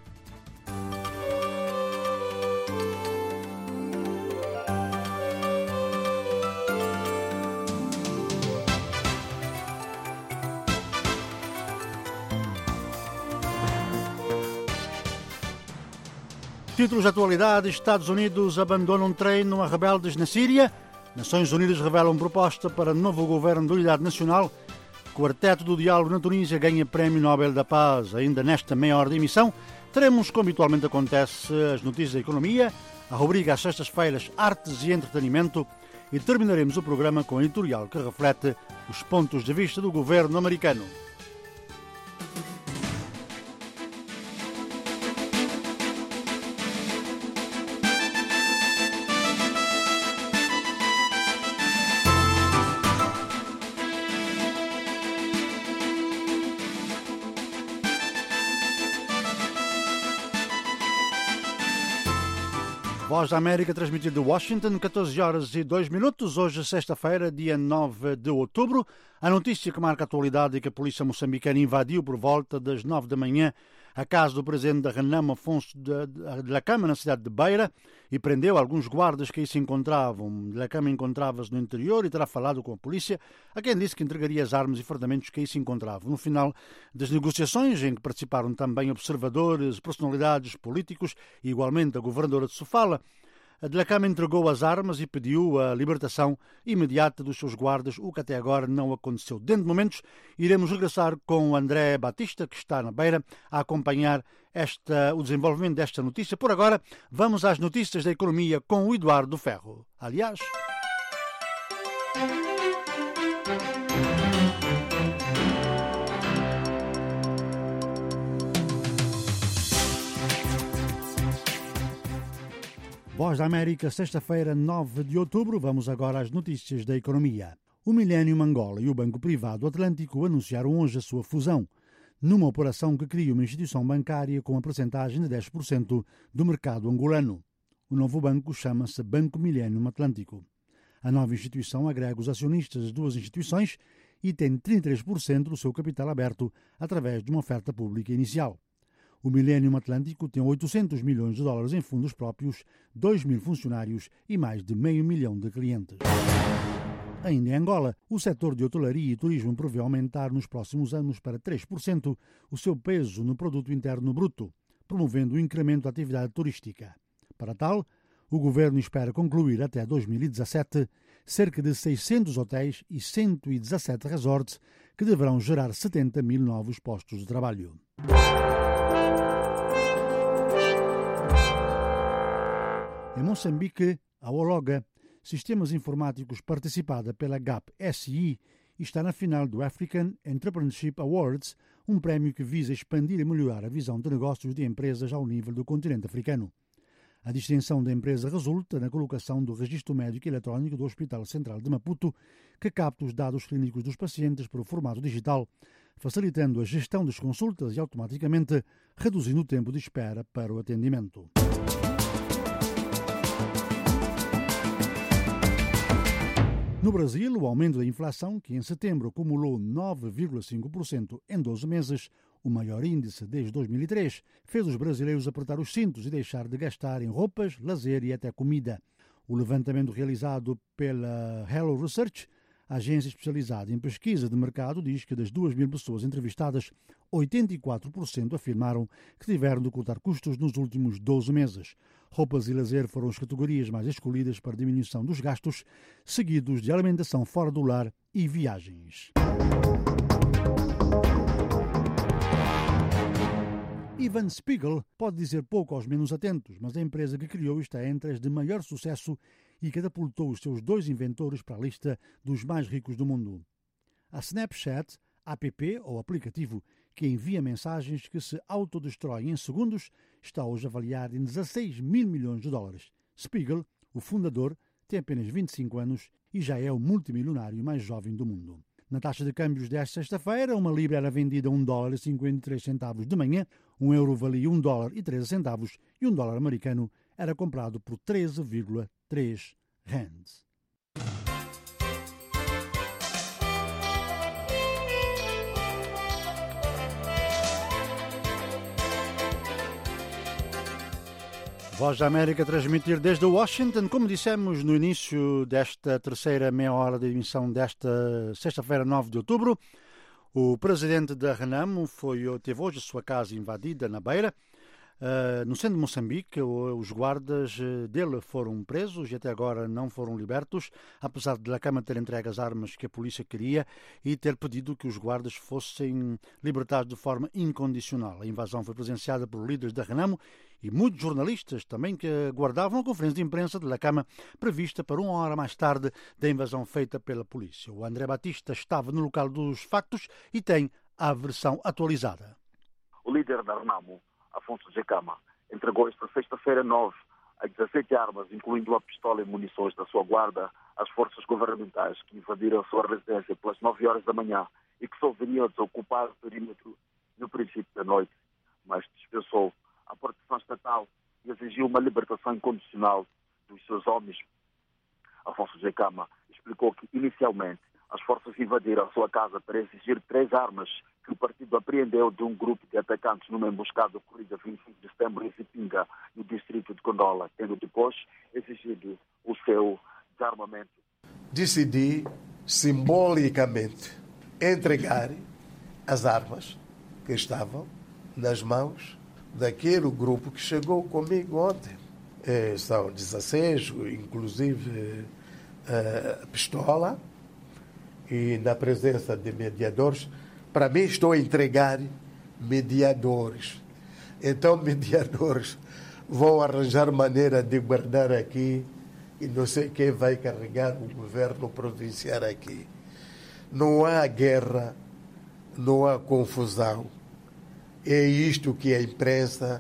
Títulos de atualidade: Estados Unidos abandonam um treino a rebeldes na Síria. Nações Unidas revelam proposta para novo governo de unidade nacional. Quarteto do Diálogo na Tunísia ganha Prémio Nobel da Paz. Ainda nesta meia hora de emissão, teremos, como habitualmente acontece, as notícias da economia, a rubrica às sextas-feiras Artes e Entretenimento e terminaremos o programa com a editorial que reflete os pontos de vista do governo americano. Voz da América, transmitido de Washington, catorze horas e dois minutos. Hoje, sexta-feira, dia nove de outubro. A notícia que marca a atualidade é que a polícia moçambicana invadiu por volta das nove da manhã a casa do presidente da Renamo, Afonso de, de, de Lacama, na cidade de Beira, e prendeu alguns guardas que aí se encontravam. De Lacama encontrava-se no interior e terá falado com a polícia, a quem disse que entregaria as armas e fardamentos que aí se encontravam. No final das negociações, em que participaram também observadores, personalidades políticos e igualmente a governadora de Sofala, a de Lacama entregou as armas e pediu a libertação imediata dos seus guardas, o que até agora não aconteceu. Dentro de momentos, iremos regressar com o André Batista, que está na Beira, a acompanhar esta, o desenvolvimento desta notícia. Por agora, vamos às notícias da economia com o Eduardo Ferro. Aliás... Voz da América, sexta-feira, nove de outubro. Vamos agora às notícias da economia. O Millennium Angola e o Banco Privado Atlântico anunciaram hoje a sua fusão, numa operação que cria uma instituição bancária com a percentagem de dez por cento do mercado angolano. O novo banco chama-se Banco Millennium Atlântico. A nova instituição agrega os acionistas das duas instituições e tem trinta e três por cento do seu capital aberto através de uma oferta pública inicial. O Millennium Atlântico tem oitocentos milhões de dólares em fundos próprios, dois mil funcionários e mais de meio milhão de clientes. Ainda em Angola, o setor de hotelaria e turismo prevê aumentar nos próximos anos para três por cento o seu peso no produto interno bruto, promovendo o incremento da atividade turística. Para tal, o governo espera concluir até dois mil e dezassete cerca de seiscentos hotéis e cento e dezassete resorts que deverão gerar setenta mil novos postos de trabalho. Em Moçambique, a Ologa, Sistemas Informáticos, participada pela G A P S I, está na final do African Entrepreneurship Awards, um prémio que visa expandir e melhorar a visão de negócios de empresas ao nível do continente africano. A distinção da empresa resulta na colocação do registro médico eletrónico do Hospital Central de Maputo, que capta os dados clínicos dos pacientes por formato digital, facilitando a gestão das consultas e automaticamente reduzindo o tempo de espera para o atendimento. No Brasil, o aumento da inflação, que em setembro acumulou nove vírgula cinco por cento em doze meses, o maior índice desde dois mil e três, fez os brasileiros apertar os cintos e deixar de gastar em roupas, lazer e até comida. O levantamento realizado pela Hello Research A agência especializada em pesquisa de mercado diz que das duas mil pessoas entrevistadas, oitenta e quatro por cento afirmaram que tiveram de cortar custos nos últimos doze meses. Roupas e lazer foram as categorias mais escolhidas para diminuição dos gastos, seguidos de alimentação fora do lar e viagens. Ivan Spiegel pode dizer pouco aos menos atentos, mas a empresa que criou está entre as de maior sucesso e catapultou os seus dois inventores para a lista dos mais ricos do mundo. A Snapchat, app ou aplicativo que envia mensagens que se autodestroem em segundos, está hoje avaliado em dezasseis mil milhões de dólares. Spiegel, o fundador, tem apenas vinte e cinco anos e já é o multimilionário mais jovem do mundo. Na taxa de câmbios desta sexta-feira, uma libra era vendida a um dólar e cinquenta e três centavos de manhã, um euro valia um dólar e treze centavos e um dólar americano era comprado por treze vírgula três rands. Voz da América a transmitir desde Washington, como dissemos no início desta terceira meia hora de emissão desta sexta-feira, nove de outubro, o presidente da Renamo foi, teve hoje a sua casa invadida na Beira. Uh, no centro de Moçambique, os guardas dele foram presos e até agora não foram libertos, apesar de a Cama ter entregue as armas que a polícia queria e ter pedido que os guardas fossem libertados de forma incondicional. A invasão foi presenciada por líderes da Renamo e muitos jornalistas também que aguardavam a conferência de imprensa de La Cama prevista para uma hora mais tarde da invasão feita pela polícia. O André Batista estava no local dos factos e tem a versão atualizada. O líder da Renamo, Afonso Djekama, entregou esta sexta-feira nove a dezassete armas, incluindo uma pistola e munições da sua guarda, às forças governamentais que invadiram a sua residência pelas nove horas da manhã e que só viriam a desocupar o perímetro no princípio da noite, mas dispensou a proteção estatal e exigiu uma libertação incondicional dos seus homens. Afonso Djekama explicou que, inicialmente, as forças invadiram a sua casa para exigir três armas que o partido apreendeu de um grupo de atacantes numa emboscada ocorrida vinte e cinco de setembro em Zipinga, no distrito de Condola, tendo depois exigido o seu desarmamento. Decidi simbolicamente entregar as armas que estavam nas mãos daquele grupo que chegou comigo ontem. É, são dezasseis, inclusive a pistola, e na presença de mediadores. Para mim, estou a entregar mediadores. Então, mediadores vão arranjar maneira de guardar aqui e não sei quem vai carregar o governo provincial aqui. Não há guerra, não há confusão. É isto que a imprensa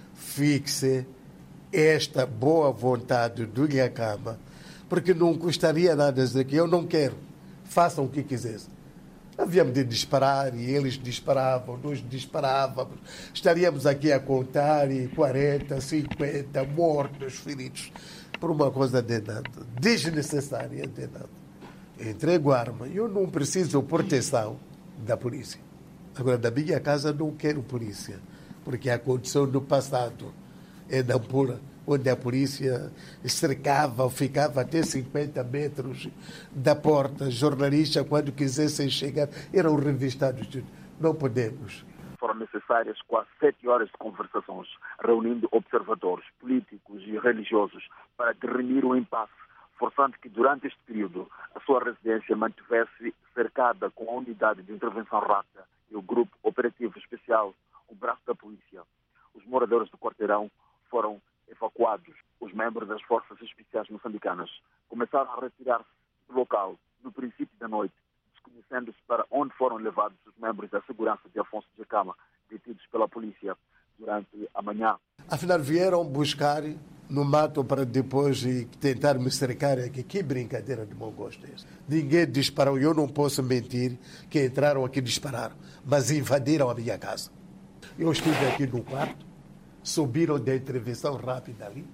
fixe esta boa vontade do Djekama, porque não custaria nada dizer que eu não quero. Façam o que quisessem. Havíamos de disparar e eles disparavam, nós disparávamos. Estaríamos aqui a contar e quarenta, cinquenta mortos, feridos, por uma coisa de nada, desnecessária de nada. Entrego a arma. Eu não preciso proteção da polícia. Agora, da minha casa não quero polícia, porque aconteceu no passado, em Nampula, onde a polícia cercava, ficava até cinquenta metros da porta. Jornalistas, quando quisessem chegar, eram revistados. Não podemos. Foram necessárias quase sete horas de conversações, reunindo observadores, políticos e religiosos para dirimir o impasse, forçando que durante este período a sua residência mantivesse cercada com a unidade de intervenção rápida e o grupo operativo especial, o braço da polícia. Os moradores do quarteirão foram evacuados. Os membros das forças especiais moçambicanas começaram a retirar-se do local no princípio da noite, desconhecendo-se para onde foram levados os membros da segurança de Afonso Djekama, detidos pela polícia durante a manhã. Afinal, vieram buscar no mato para depois tentar me cercar aqui. Que brincadeira de mau gosto é essa? Ninguém disparou. Eu não posso mentir que entraram aqui e dispararam, mas invadiram a minha casa. Eu estive aqui no quarto, subiram da intervenção rápida ali,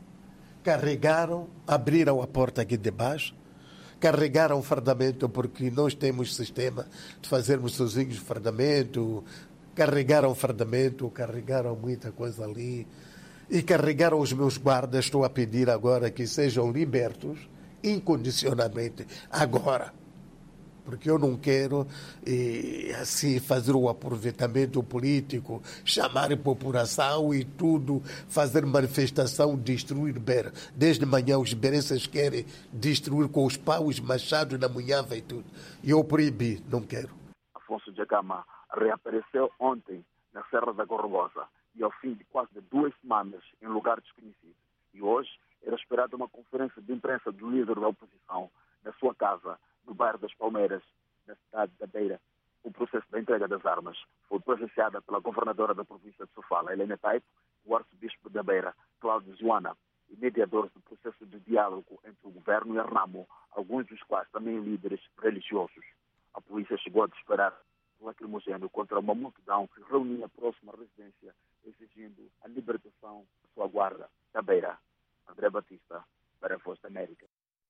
carregaram, abriram a porta aqui de baixo, carregaram o fardamento, porque nós temos sistema de fazermos sozinhos o fardamento, carregaram o fardamento, carregaram muita coisa ali, e carregaram os meus guardas. Estou a pedir agora que sejam libertos incondicionalmente, agora. porque eu não quero eh, assim fazer o aproveitamento político, chamar a população e tudo, fazer manifestação, destruir Beira. Desde manhã os berenses querem destruir com os paus, machados na munhava e tudo. E eu proibi, não quero. Afonso Djagama reapareceu ontem na Serra da Gorrogosa e ao fim de quase duas semanas em lugar desconhecido. E hoje era esperada uma conferência de imprensa do líder da oposição na sua casa, no bairro das Palmeiras, na cidade da Beira. O processo da entrega das armas foi presenciada pela governadora da província de Sofala, Helena Taipo, o arcebispo da Beira, Cláudio Joana, e mediadores do processo de diálogo entre o governo e a Renamo, alguns dos quais também líderes religiosos. A polícia chegou a disparar lacrimogêneo contra uma multidão que reunia próxima à residência, exigindo a libertação da sua guarda. Da Beira, André Batista, para a Voz da América.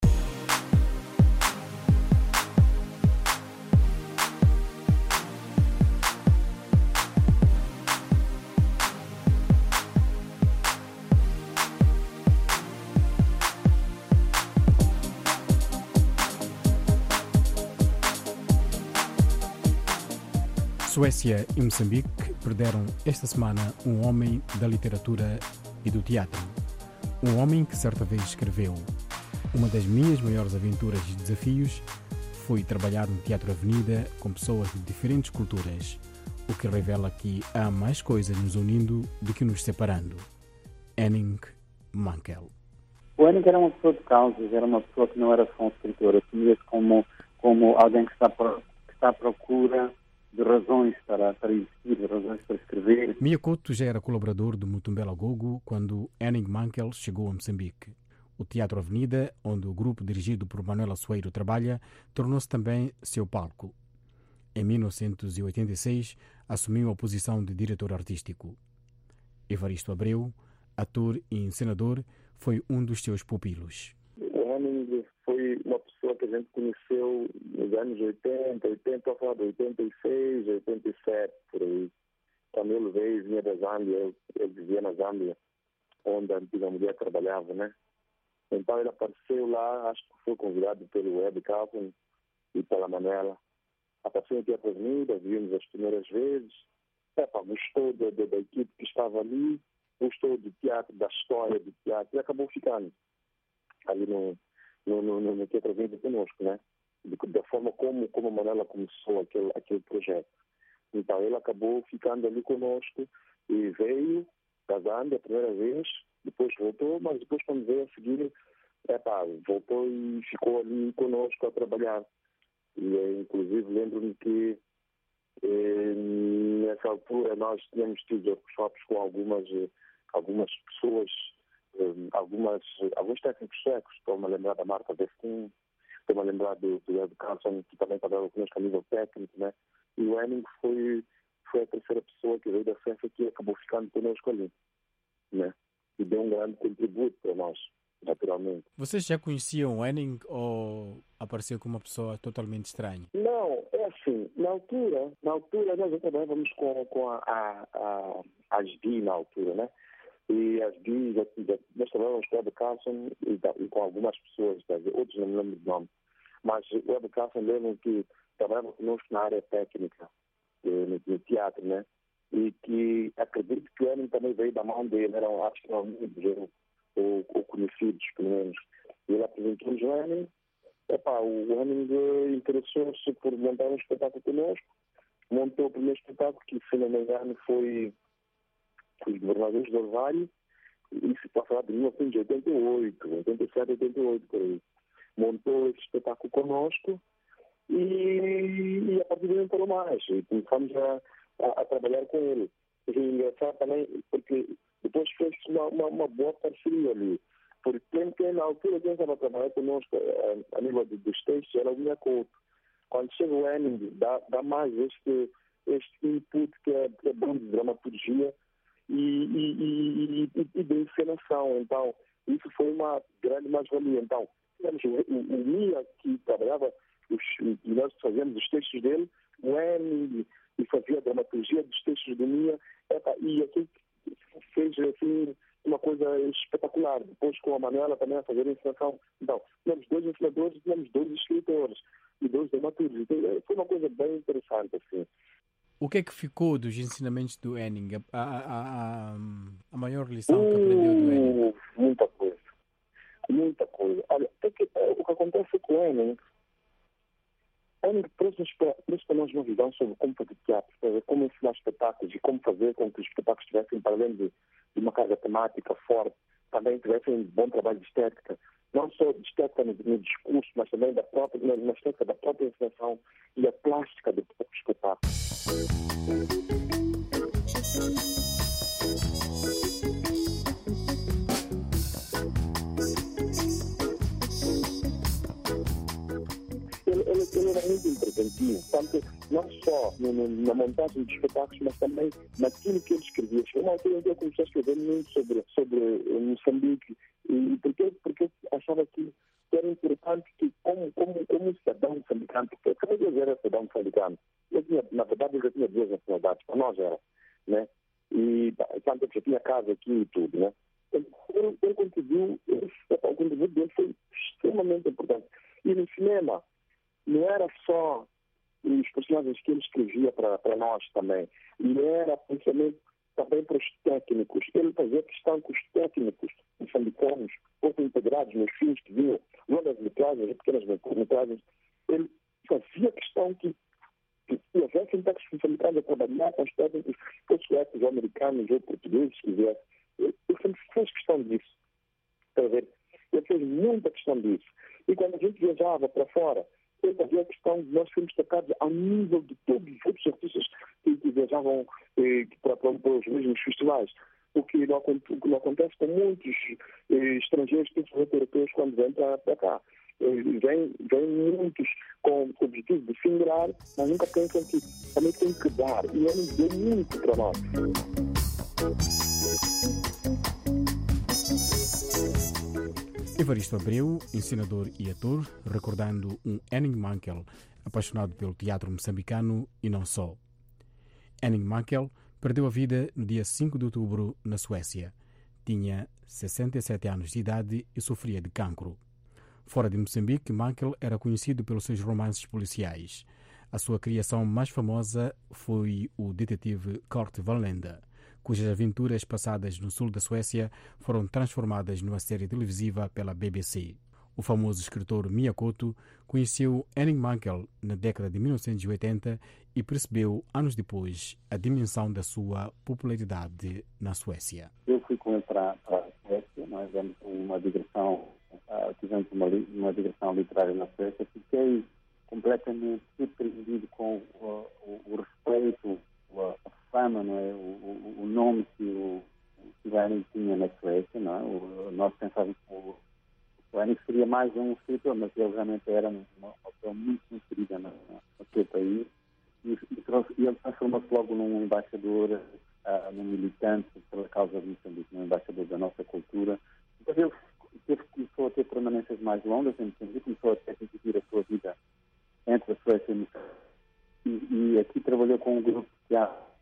Suécia e Moçambique perderam esta semana um homem da literatura e do teatro. Um homem que certa vez escreveu: uma das minhas maiores aventuras e desafios foi trabalhar no Teatro Avenida com pessoas de diferentes culturas, o que revela que há mais coisas nos unindo do que nos separando. Henning Mankell. O Henning era uma pessoa de causas, era uma pessoa que não era só um escritor, assumia-se como, como alguém que está, pro, que está à procura de razões para, para existir, de razões para escrever. Mia Couto já era colaborador do Mutumbela Gogo quando Henning Mankell chegou a Moçambique. O Teatro Avenida, onde o grupo dirigido por Manuel Açoeiro trabalha, tornou-se também seu palco. Em mil novecentos e oitenta e seis, assumiu a posição de diretor artístico. Evaristo Abreu, ator e encenador, foi um dos seus pupilos. O Henning foi uma pessoa que a gente conheceu nos anos oitenta, oitenta, de oitenta e seis, oitenta e sete, por aí. Quando ele veio, vinha da Zâmbia, ele, ele vivia na Zâmbia, onde a antiga mulher trabalhava, né? Então ele apareceu lá, acho que foi convidado pelo Ed Calvin e pela Manela. Apareceu em Teatro Avenida, vimos as primeiras vezes. Epa, gostou da, da, da equipe que estava ali, gostou do teatro, da história do teatro, e acabou ficando ali no, no, no, no Teatro Avenida conosco, né? Da forma como, como a Manela começou aquele, aquele projeto. Então ele acabou ficando ali conosco e veio da Zâmbia a primeira vez, depois voltou, mas depois quando veio a seguir, epa, voltou e ficou ali conosco a trabalhar. E inclusive lembro-me que eh, nessa altura nós tínhamos tido workshops com algumas, algumas pessoas, eh, algumas, alguns técnicos suecos. Estou-me a lembrar da Marta Vestin, estou-me a lembrar do Ed Carlson, que também trabalhava conosco a nível técnico, né? E o Henning foi, foi a terceira pessoa que veio da Suécia que acabou ficando conosco ali, né? E deu um grande contributo para nós, naturalmente. Vocês já conheciam o Henning ou apareceu como uma pessoa totalmente estranha? Não, é assim, na altura, na altura nós já trabalhávamos com, com a, a, a, a Asdi na altura, né? E as Asdi, nós trabalhávamos com o Ed Carlson e, e com algumas pessoas, tá? Outros não me lembro do nome, mas o Ed Carlson lembra que trabalhava conosco na área técnica, no, no teatro, né? E que acredito que o Henning também veio da mão dele, eram, acho que eram amigos, ou, ou conhecidos, pelo menos. E ele apresentou-nos o Henning. Epá, o Henning interessou-se por montar um espetáculo conosco, montou o primeiro espetáculo, que, se não me engano, foi os Governadores do Orvalho, isso está falando de mil novecentos e oitenta e oito, oitenta e sete, oitenta e oito, por aí. Montou esse espetáculo conosco e, e a partir daí não parou mais. E começamos a A, a trabalhar com ele. E é engraçado também, porque depois fez uma, uma, uma boa parceria ali. Porque quem, quem na altura quem estava a trabalhar conosco a, a nível de, dos textos era o Mia Couto. Quando chega o Henning, dá, dá mais este, este input que é, que é bom de dramaturgia e, e, e, e, e de encenação. Então, isso foi uma grande mais-valia. Então, temos o, o, o Mia que trabalhava, os, e nós fazíamos os textos dele, o Henning e fazia a dramaturgia dos textos do Mia, e aquilo fez assim, uma coisa espetacular. Depois com a Manuela também a fazer a encenação. Então, tínhamos dois encenadores e tínhamos dois escritores. idosos imaturos. Então, foi uma coisa bem interessante, assim. O que é que ficou dos ensinamentos do Henning? A, a, a, a maior lição que aprendeu do Henning? Muita coisa. Muita coisa. Olha, é que, é, o que acontece com o Henning, o Henning trouxe para nós uma visão sobre como fazer teatro, como ensinar espetáculos e como fazer com que os espetáculos estivessem, para além de, de uma carga temática forte, também tivessem um bom trabalho de estética. Não só de estética no, no discurso, mas também da própria, na, na estética da própria encenação e a plástica do próprio espetáculo. Ele, ele, ele era muito entretentivo, tanto não só no, no, na montagem de espetáculos, mas também naquilo que ele escrevia. Chegou uma altura em que eu comecei a escrever muito sobre, sobre Moçambique, e porque, porque eu achava que era importante que, como, como, como um cidadão moçambicano, porque cada vez era cidadão moçambicano, eu tinha, na verdade, eu já tinha duas nacionalidades, para nós era, né? E tanto que eu tinha casa aqui e tudo, né? Ele, ele contribuiu, ele, o contributo dele foi extremamente importante. E no cinema, não era só os personagens que ele escrevia para, para nós também, ele era principalmente também para os técnicos. Ele fazia questão que os técnicos moçambicanos fossem integrados nos filmes que vinham, longas metragens, pequenas metragens. Ele fazia questão que, que houvessem técnicos moçambicanos a trabalhar com os técnicos, fossem suecos ou americanos ou portugueses, se quiser. Ele sempre fez questão disso. Para ver? Ele fez muita questão disso. E quando a gente viajava para fora, ele fazia a questão de nós sermos destacados ao nível de todos os outros artistas que, que viajavam eh, para, para, para os mesmos festivais. O que não, o que não acontece com muitos eh, estrangeiros, principalmente europeus, quando vêm para, para cá. Eh, vêm, vêm muitos com o objetivo de figurar, mas nunca pensam que também tem que dar. E ele deu muito para nós. Evaristo Abreu, encenador e ator, recordando um Henning Mankell, apaixonado pelo teatro moçambicano e não só. Henning Mankell perdeu a vida no dia cinco de outubro na Suécia. Tinha sessenta e sete anos de idade e sofria de cancro. Fora de Moçambique, Mankell era conhecido pelos seus romances policiais. A sua criação mais famosa foi o detetive Kurt Wallenda, cujas aventuras passadas no sul da Suécia foram transformadas numa série televisiva pela B B C. O famoso escritor Miyakoto conheceu Henning Mankell na década de mil novecentos e oitenta e percebeu, anos depois, a dimensão da sua popularidade na Suécia. Eu fui com ele para, para a Suécia, nós fizemos uma digressão, uh, tivemos uma, uma digressão literária na Suécia, fiquei completamente surpreendido com uh, o, o respeito, a fama, não é? o, o, o nome que o, o Henning tinha na Suécia. Não é? o, nós pensávamos que o, o Henning seria mais um escritor, mas ele realmente era uma, uma pessoa muito, muito querida naquele país. E, e, trouxe, e ele transformou-se logo num embaixador, uh, num militante pela causa de Moçambique, num embaixador da nossa cultura. Então ele teve, começou a ter permanências mais longas em Moçambique, começou a ter que dividir a sua vida entre a Suécia e Moçambique. E, e aqui trabalhou com um grupo de teatro,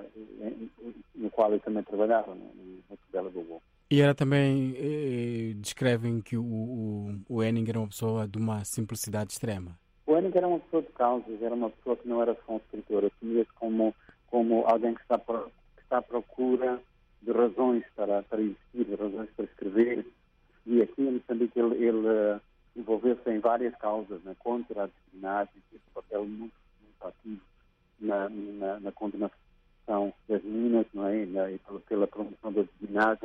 uh, no qual eu também trabalhava, no Bela do Gol. E era também, eh, descrevem que o, o, o Henning era uma pessoa de uma simplicidade extrema. O Henning era uma pessoa de causas, era uma pessoa que não era só um escritor, assumia-se como, como alguém que está, por, que está à procura de razões para, para existir, de razões para escrever. E aqui em Moçambique ele, ele uh, envolveu-se em várias causas, né, contra a discriminação, teve um papel muito, muito ativo na, na, na condenação das minas, não é? Na, e pela, pela promoção da discriminação.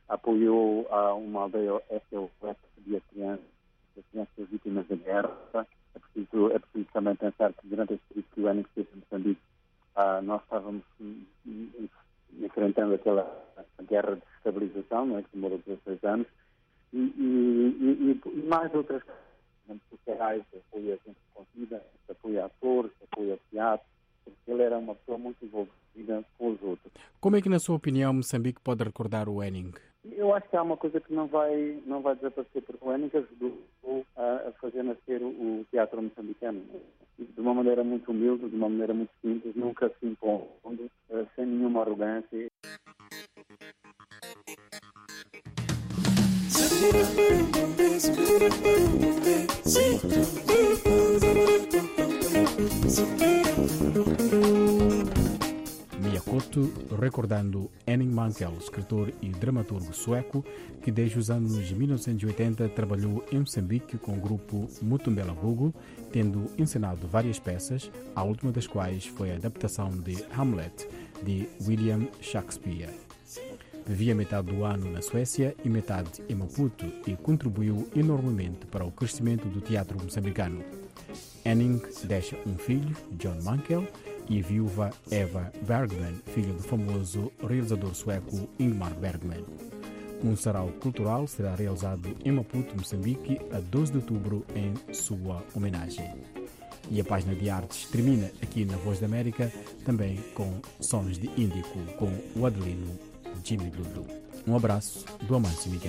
Apoiou a uma aldeia S O S de crianças, as crianças vítimas da guerra. É preciso, é preciso também pensar que durante esse período que o Henning esteve em Moçambique, ah, nós estávamos enfrentando aquela guerra de estabilização, não é? Que demorou dezesseis anos, e, e, e, e mais outras coisas, sociais, apoio a gente convida, apoio a atores, apoio ao teatro. Ele era uma pessoa muito envolvida com os outros. Como é que, na sua opinião, Moçambique pode recordar o Henning? Eu acho que há uma coisa que não vai, não vai desaparecer, porque o Henning ajudou a, a fazer nascer o, o teatro moçambicano. De uma maneira muito humilde, de uma maneira muito simples, nunca se impondo, sem nenhuma arrogância. Sí. momento recordando Henning Mankell, escritor e dramaturgo sueco, que desde os anos mil novecentos e oitenta trabalhou em Moçambique com o grupo Mutumbela Bugo, tendo encenado várias peças, a última das quais foi a adaptação de Hamlet, de William Shakespeare. Vivia metade do ano na Suécia e metade em Maputo e contribuiu enormemente para o crescimento do teatro moçambicano. Henning deixa um filho, John Mankell, e viúva Eva Bergman, filha do famoso realizador sueco Ingmar Bergman. Um sarau cultural será realizado em Maputo, Moçambique, a doze de outubro, em sua homenagem. E a página de artes termina aqui na Voz da América, também com Sons de Índico, com o adelino Jimmy Lulu. Um abraço do Amâncio Miguel.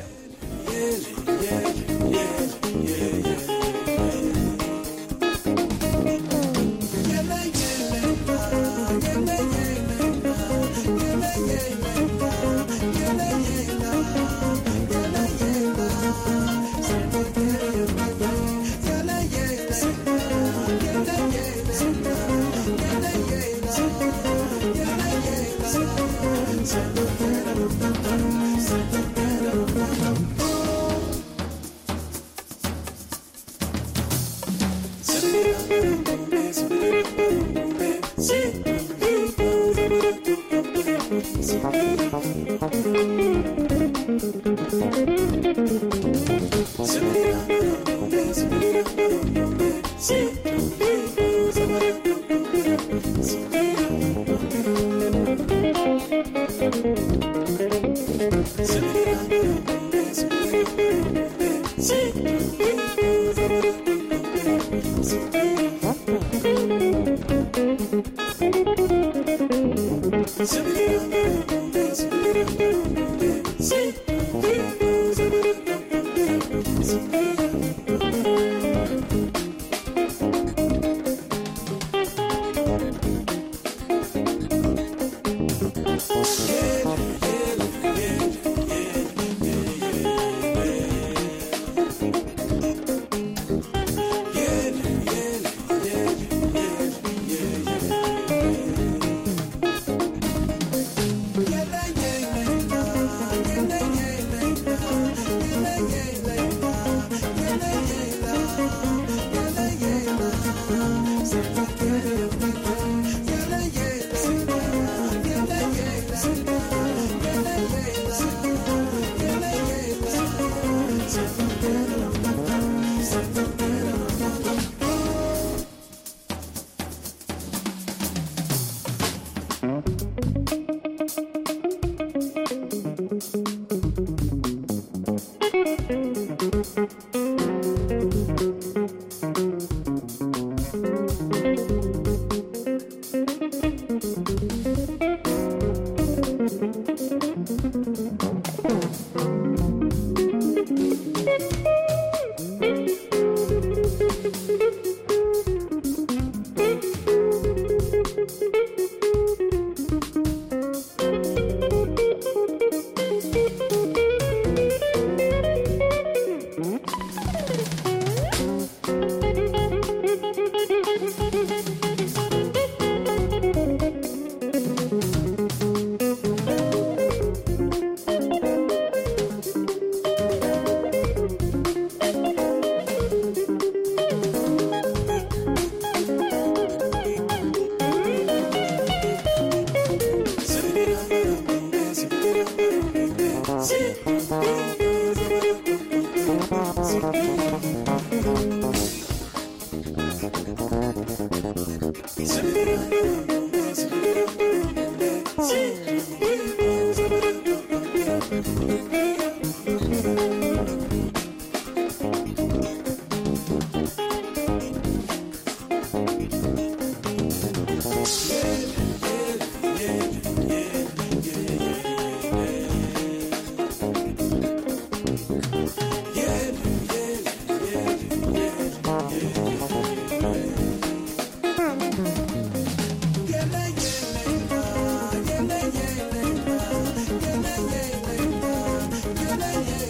Yeah.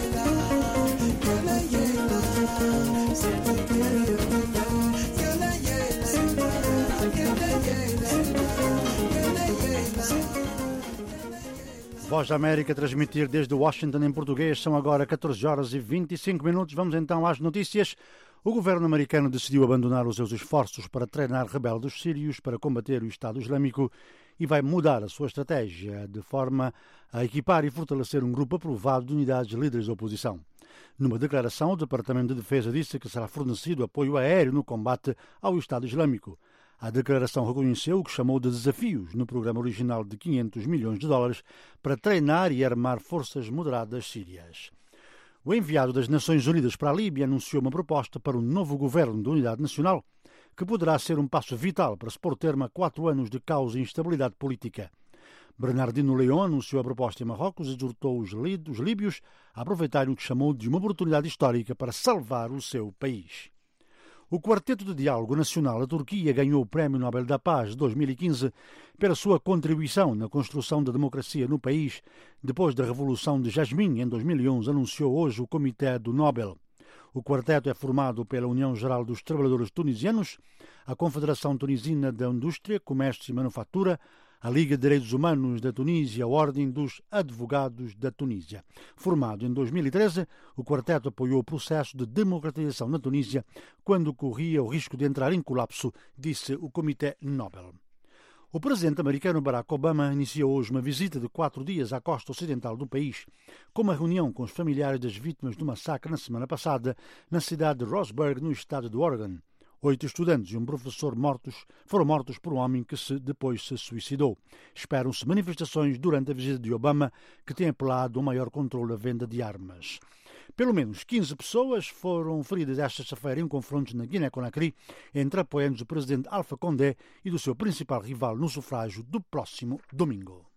Voz da América, transmitir desde Washington em português. São agora catorze horas e vinte e cinco minutos. Vamos então às notícias. O governo americano decidiu abandonar os seus esforços para treinar rebeldes sírios para combater o Estado Islâmico e vai mudar a sua estratégia de forma a equipar e fortalecer um grupo aprovado de unidades líderes da oposição. Numa declaração, o Departamento de Defesa disse que será fornecido apoio aéreo no combate ao Estado Islâmico. A declaração reconheceu o que chamou de desafios no programa original de quinhentos milhões de dólares para treinar e armar forças moderadas sírias. O enviado das Nações Unidas para a Líbia anunciou uma proposta para um novo governo de unidade nacional que poderá ser um passo vital para se pôr termo a quatro anos de caos e instabilidade política. Bernardino León anunciou a proposta em Marrocos e exortou os líbios a aproveitarem o que chamou de uma oportunidade histórica para salvar o seu país. O Quarteto de Diálogo Nacional da Turquia ganhou o Prémio Nobel da Paz de dois mil e quinze pela sua contribuição na construção da democracia no país, depois da Revolução de Jasmim, em dois mil e onze, anunciou hoje o Comitê do Nobel. O quarteto é formado pela União Geral dos Trabalhadores Tunisianos, a Confederação Tunisina da Indústria, Comércio e Manufatura, a Liga de Direitos Humanos da Tunísia e a Ordem dos Advogados da Tunísia. Formado em dois mil e treze, o quarteto apoiou o processo de democratização na Tunísia quando corria o risco de entrar em colapso, disse o Comitê Nobel. O presidente americano Barack Obama iniciou hoje uma visita de quatro dias à costa ocidental do país, com uma reunião com os familiares das vítimas do massacre na semana passada na cidade de Roseburg, no estado de Oregon. Oito estudantes e um professor mortos foram mortos por um homem que se, depois se suicidou. Esperam-se manifestações durante a visita de Obama, que tem apelado a um maior controle da venda de armas. Pelo menos quinze pessoas foram feridas esta sexta-feira em confrontos na Guiné-Conakry entre apoiantes do presidente Alpha Condé e do seu principal rival no sufrágio do próximo domingo.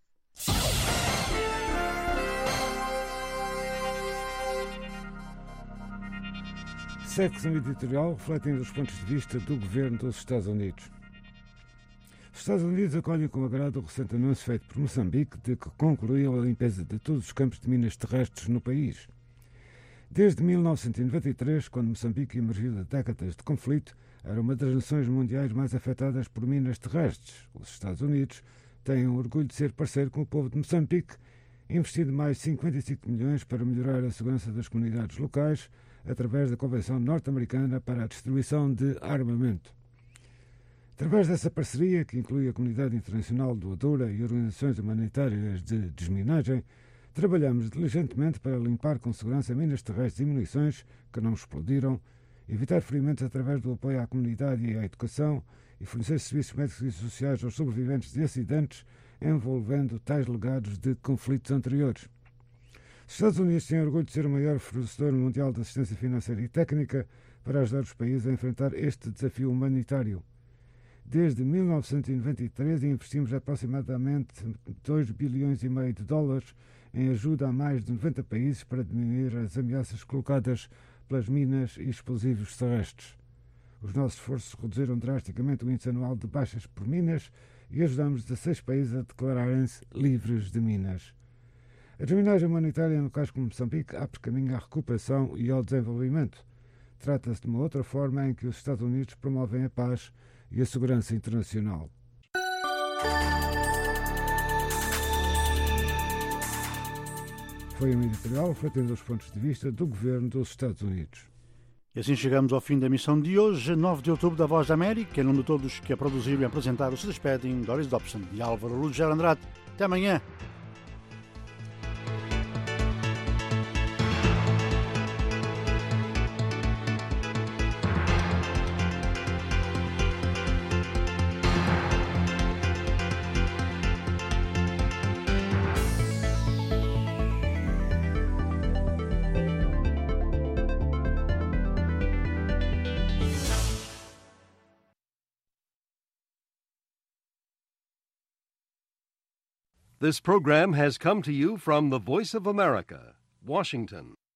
Secção editorial refletindo os pontos de vista do governo dos Estados Unidos. Os Estados Unidos acolhem com agrado o recente anúncio feito por Moçambique de que concluiu a limpeza de todos os campos de minas terrestres no país. Desde mil novecentos e noventa e três, quando Moçambique emergiu de décadas de conflito, era uma das nações mundiais mais afetadas por minas terrestres. Os Estados Unidos têm o orgulho de ser parceiro com o povo de Moçambique, investindo mais de cinquenta e cinco milhões para melhorar a segurança das comunidades locais, através da Convenção Norte-Americana para a Destruição de Armamento. Através dessa parceria, que inclui a comunidade internacional doadora e organizações humanitárias de desminagem, trabalhamos diligentemente para limpar com segurança minas terrestres e munições que não explodiram, evitar ferimentos através do apoio à comunidade e à educação e fornecer serviços médicos e sociais aos sobreviventes de acidentes envolvendo tais legados de conflitos anteriores. Os Estados Unidos têm orgulho de ser o maior fornecedor mundial de assistência financeira e técnica para ajudar os países a enfrentar este desafio humanitário. Desde mil novecentos e noventa e três investimos aproximadamente dois bilhões e meio de dólares em ajuda a mais de noventa países para diminuir as ameaças colocadas pelas minas e explosivos terrestres. Os nossos esforços reduziram drasticamente o índice anual de baixas por minas e ajudamos dezasseis países a declararem-se livres de minas. A desminagem humanitária, no caso como Moçambique, abre caminho à recuperação e ao desenvolvimento. Trata-se de uma outra forma em que os Estados Unidos promovem a paz e a segurança internacional. Foi um editorial refletindo os pontos de vista do governo dos Estados Unidos. E assim chegamos ao fim da emissão de hoje, nove de outubro, da Voz da América. Em nome de todos que a produziram e apresentaram, se despedem Doris Dobson e Álvaro Lugero Andrade. Até amanhã. This program has come to you from the Voice of America, Washington.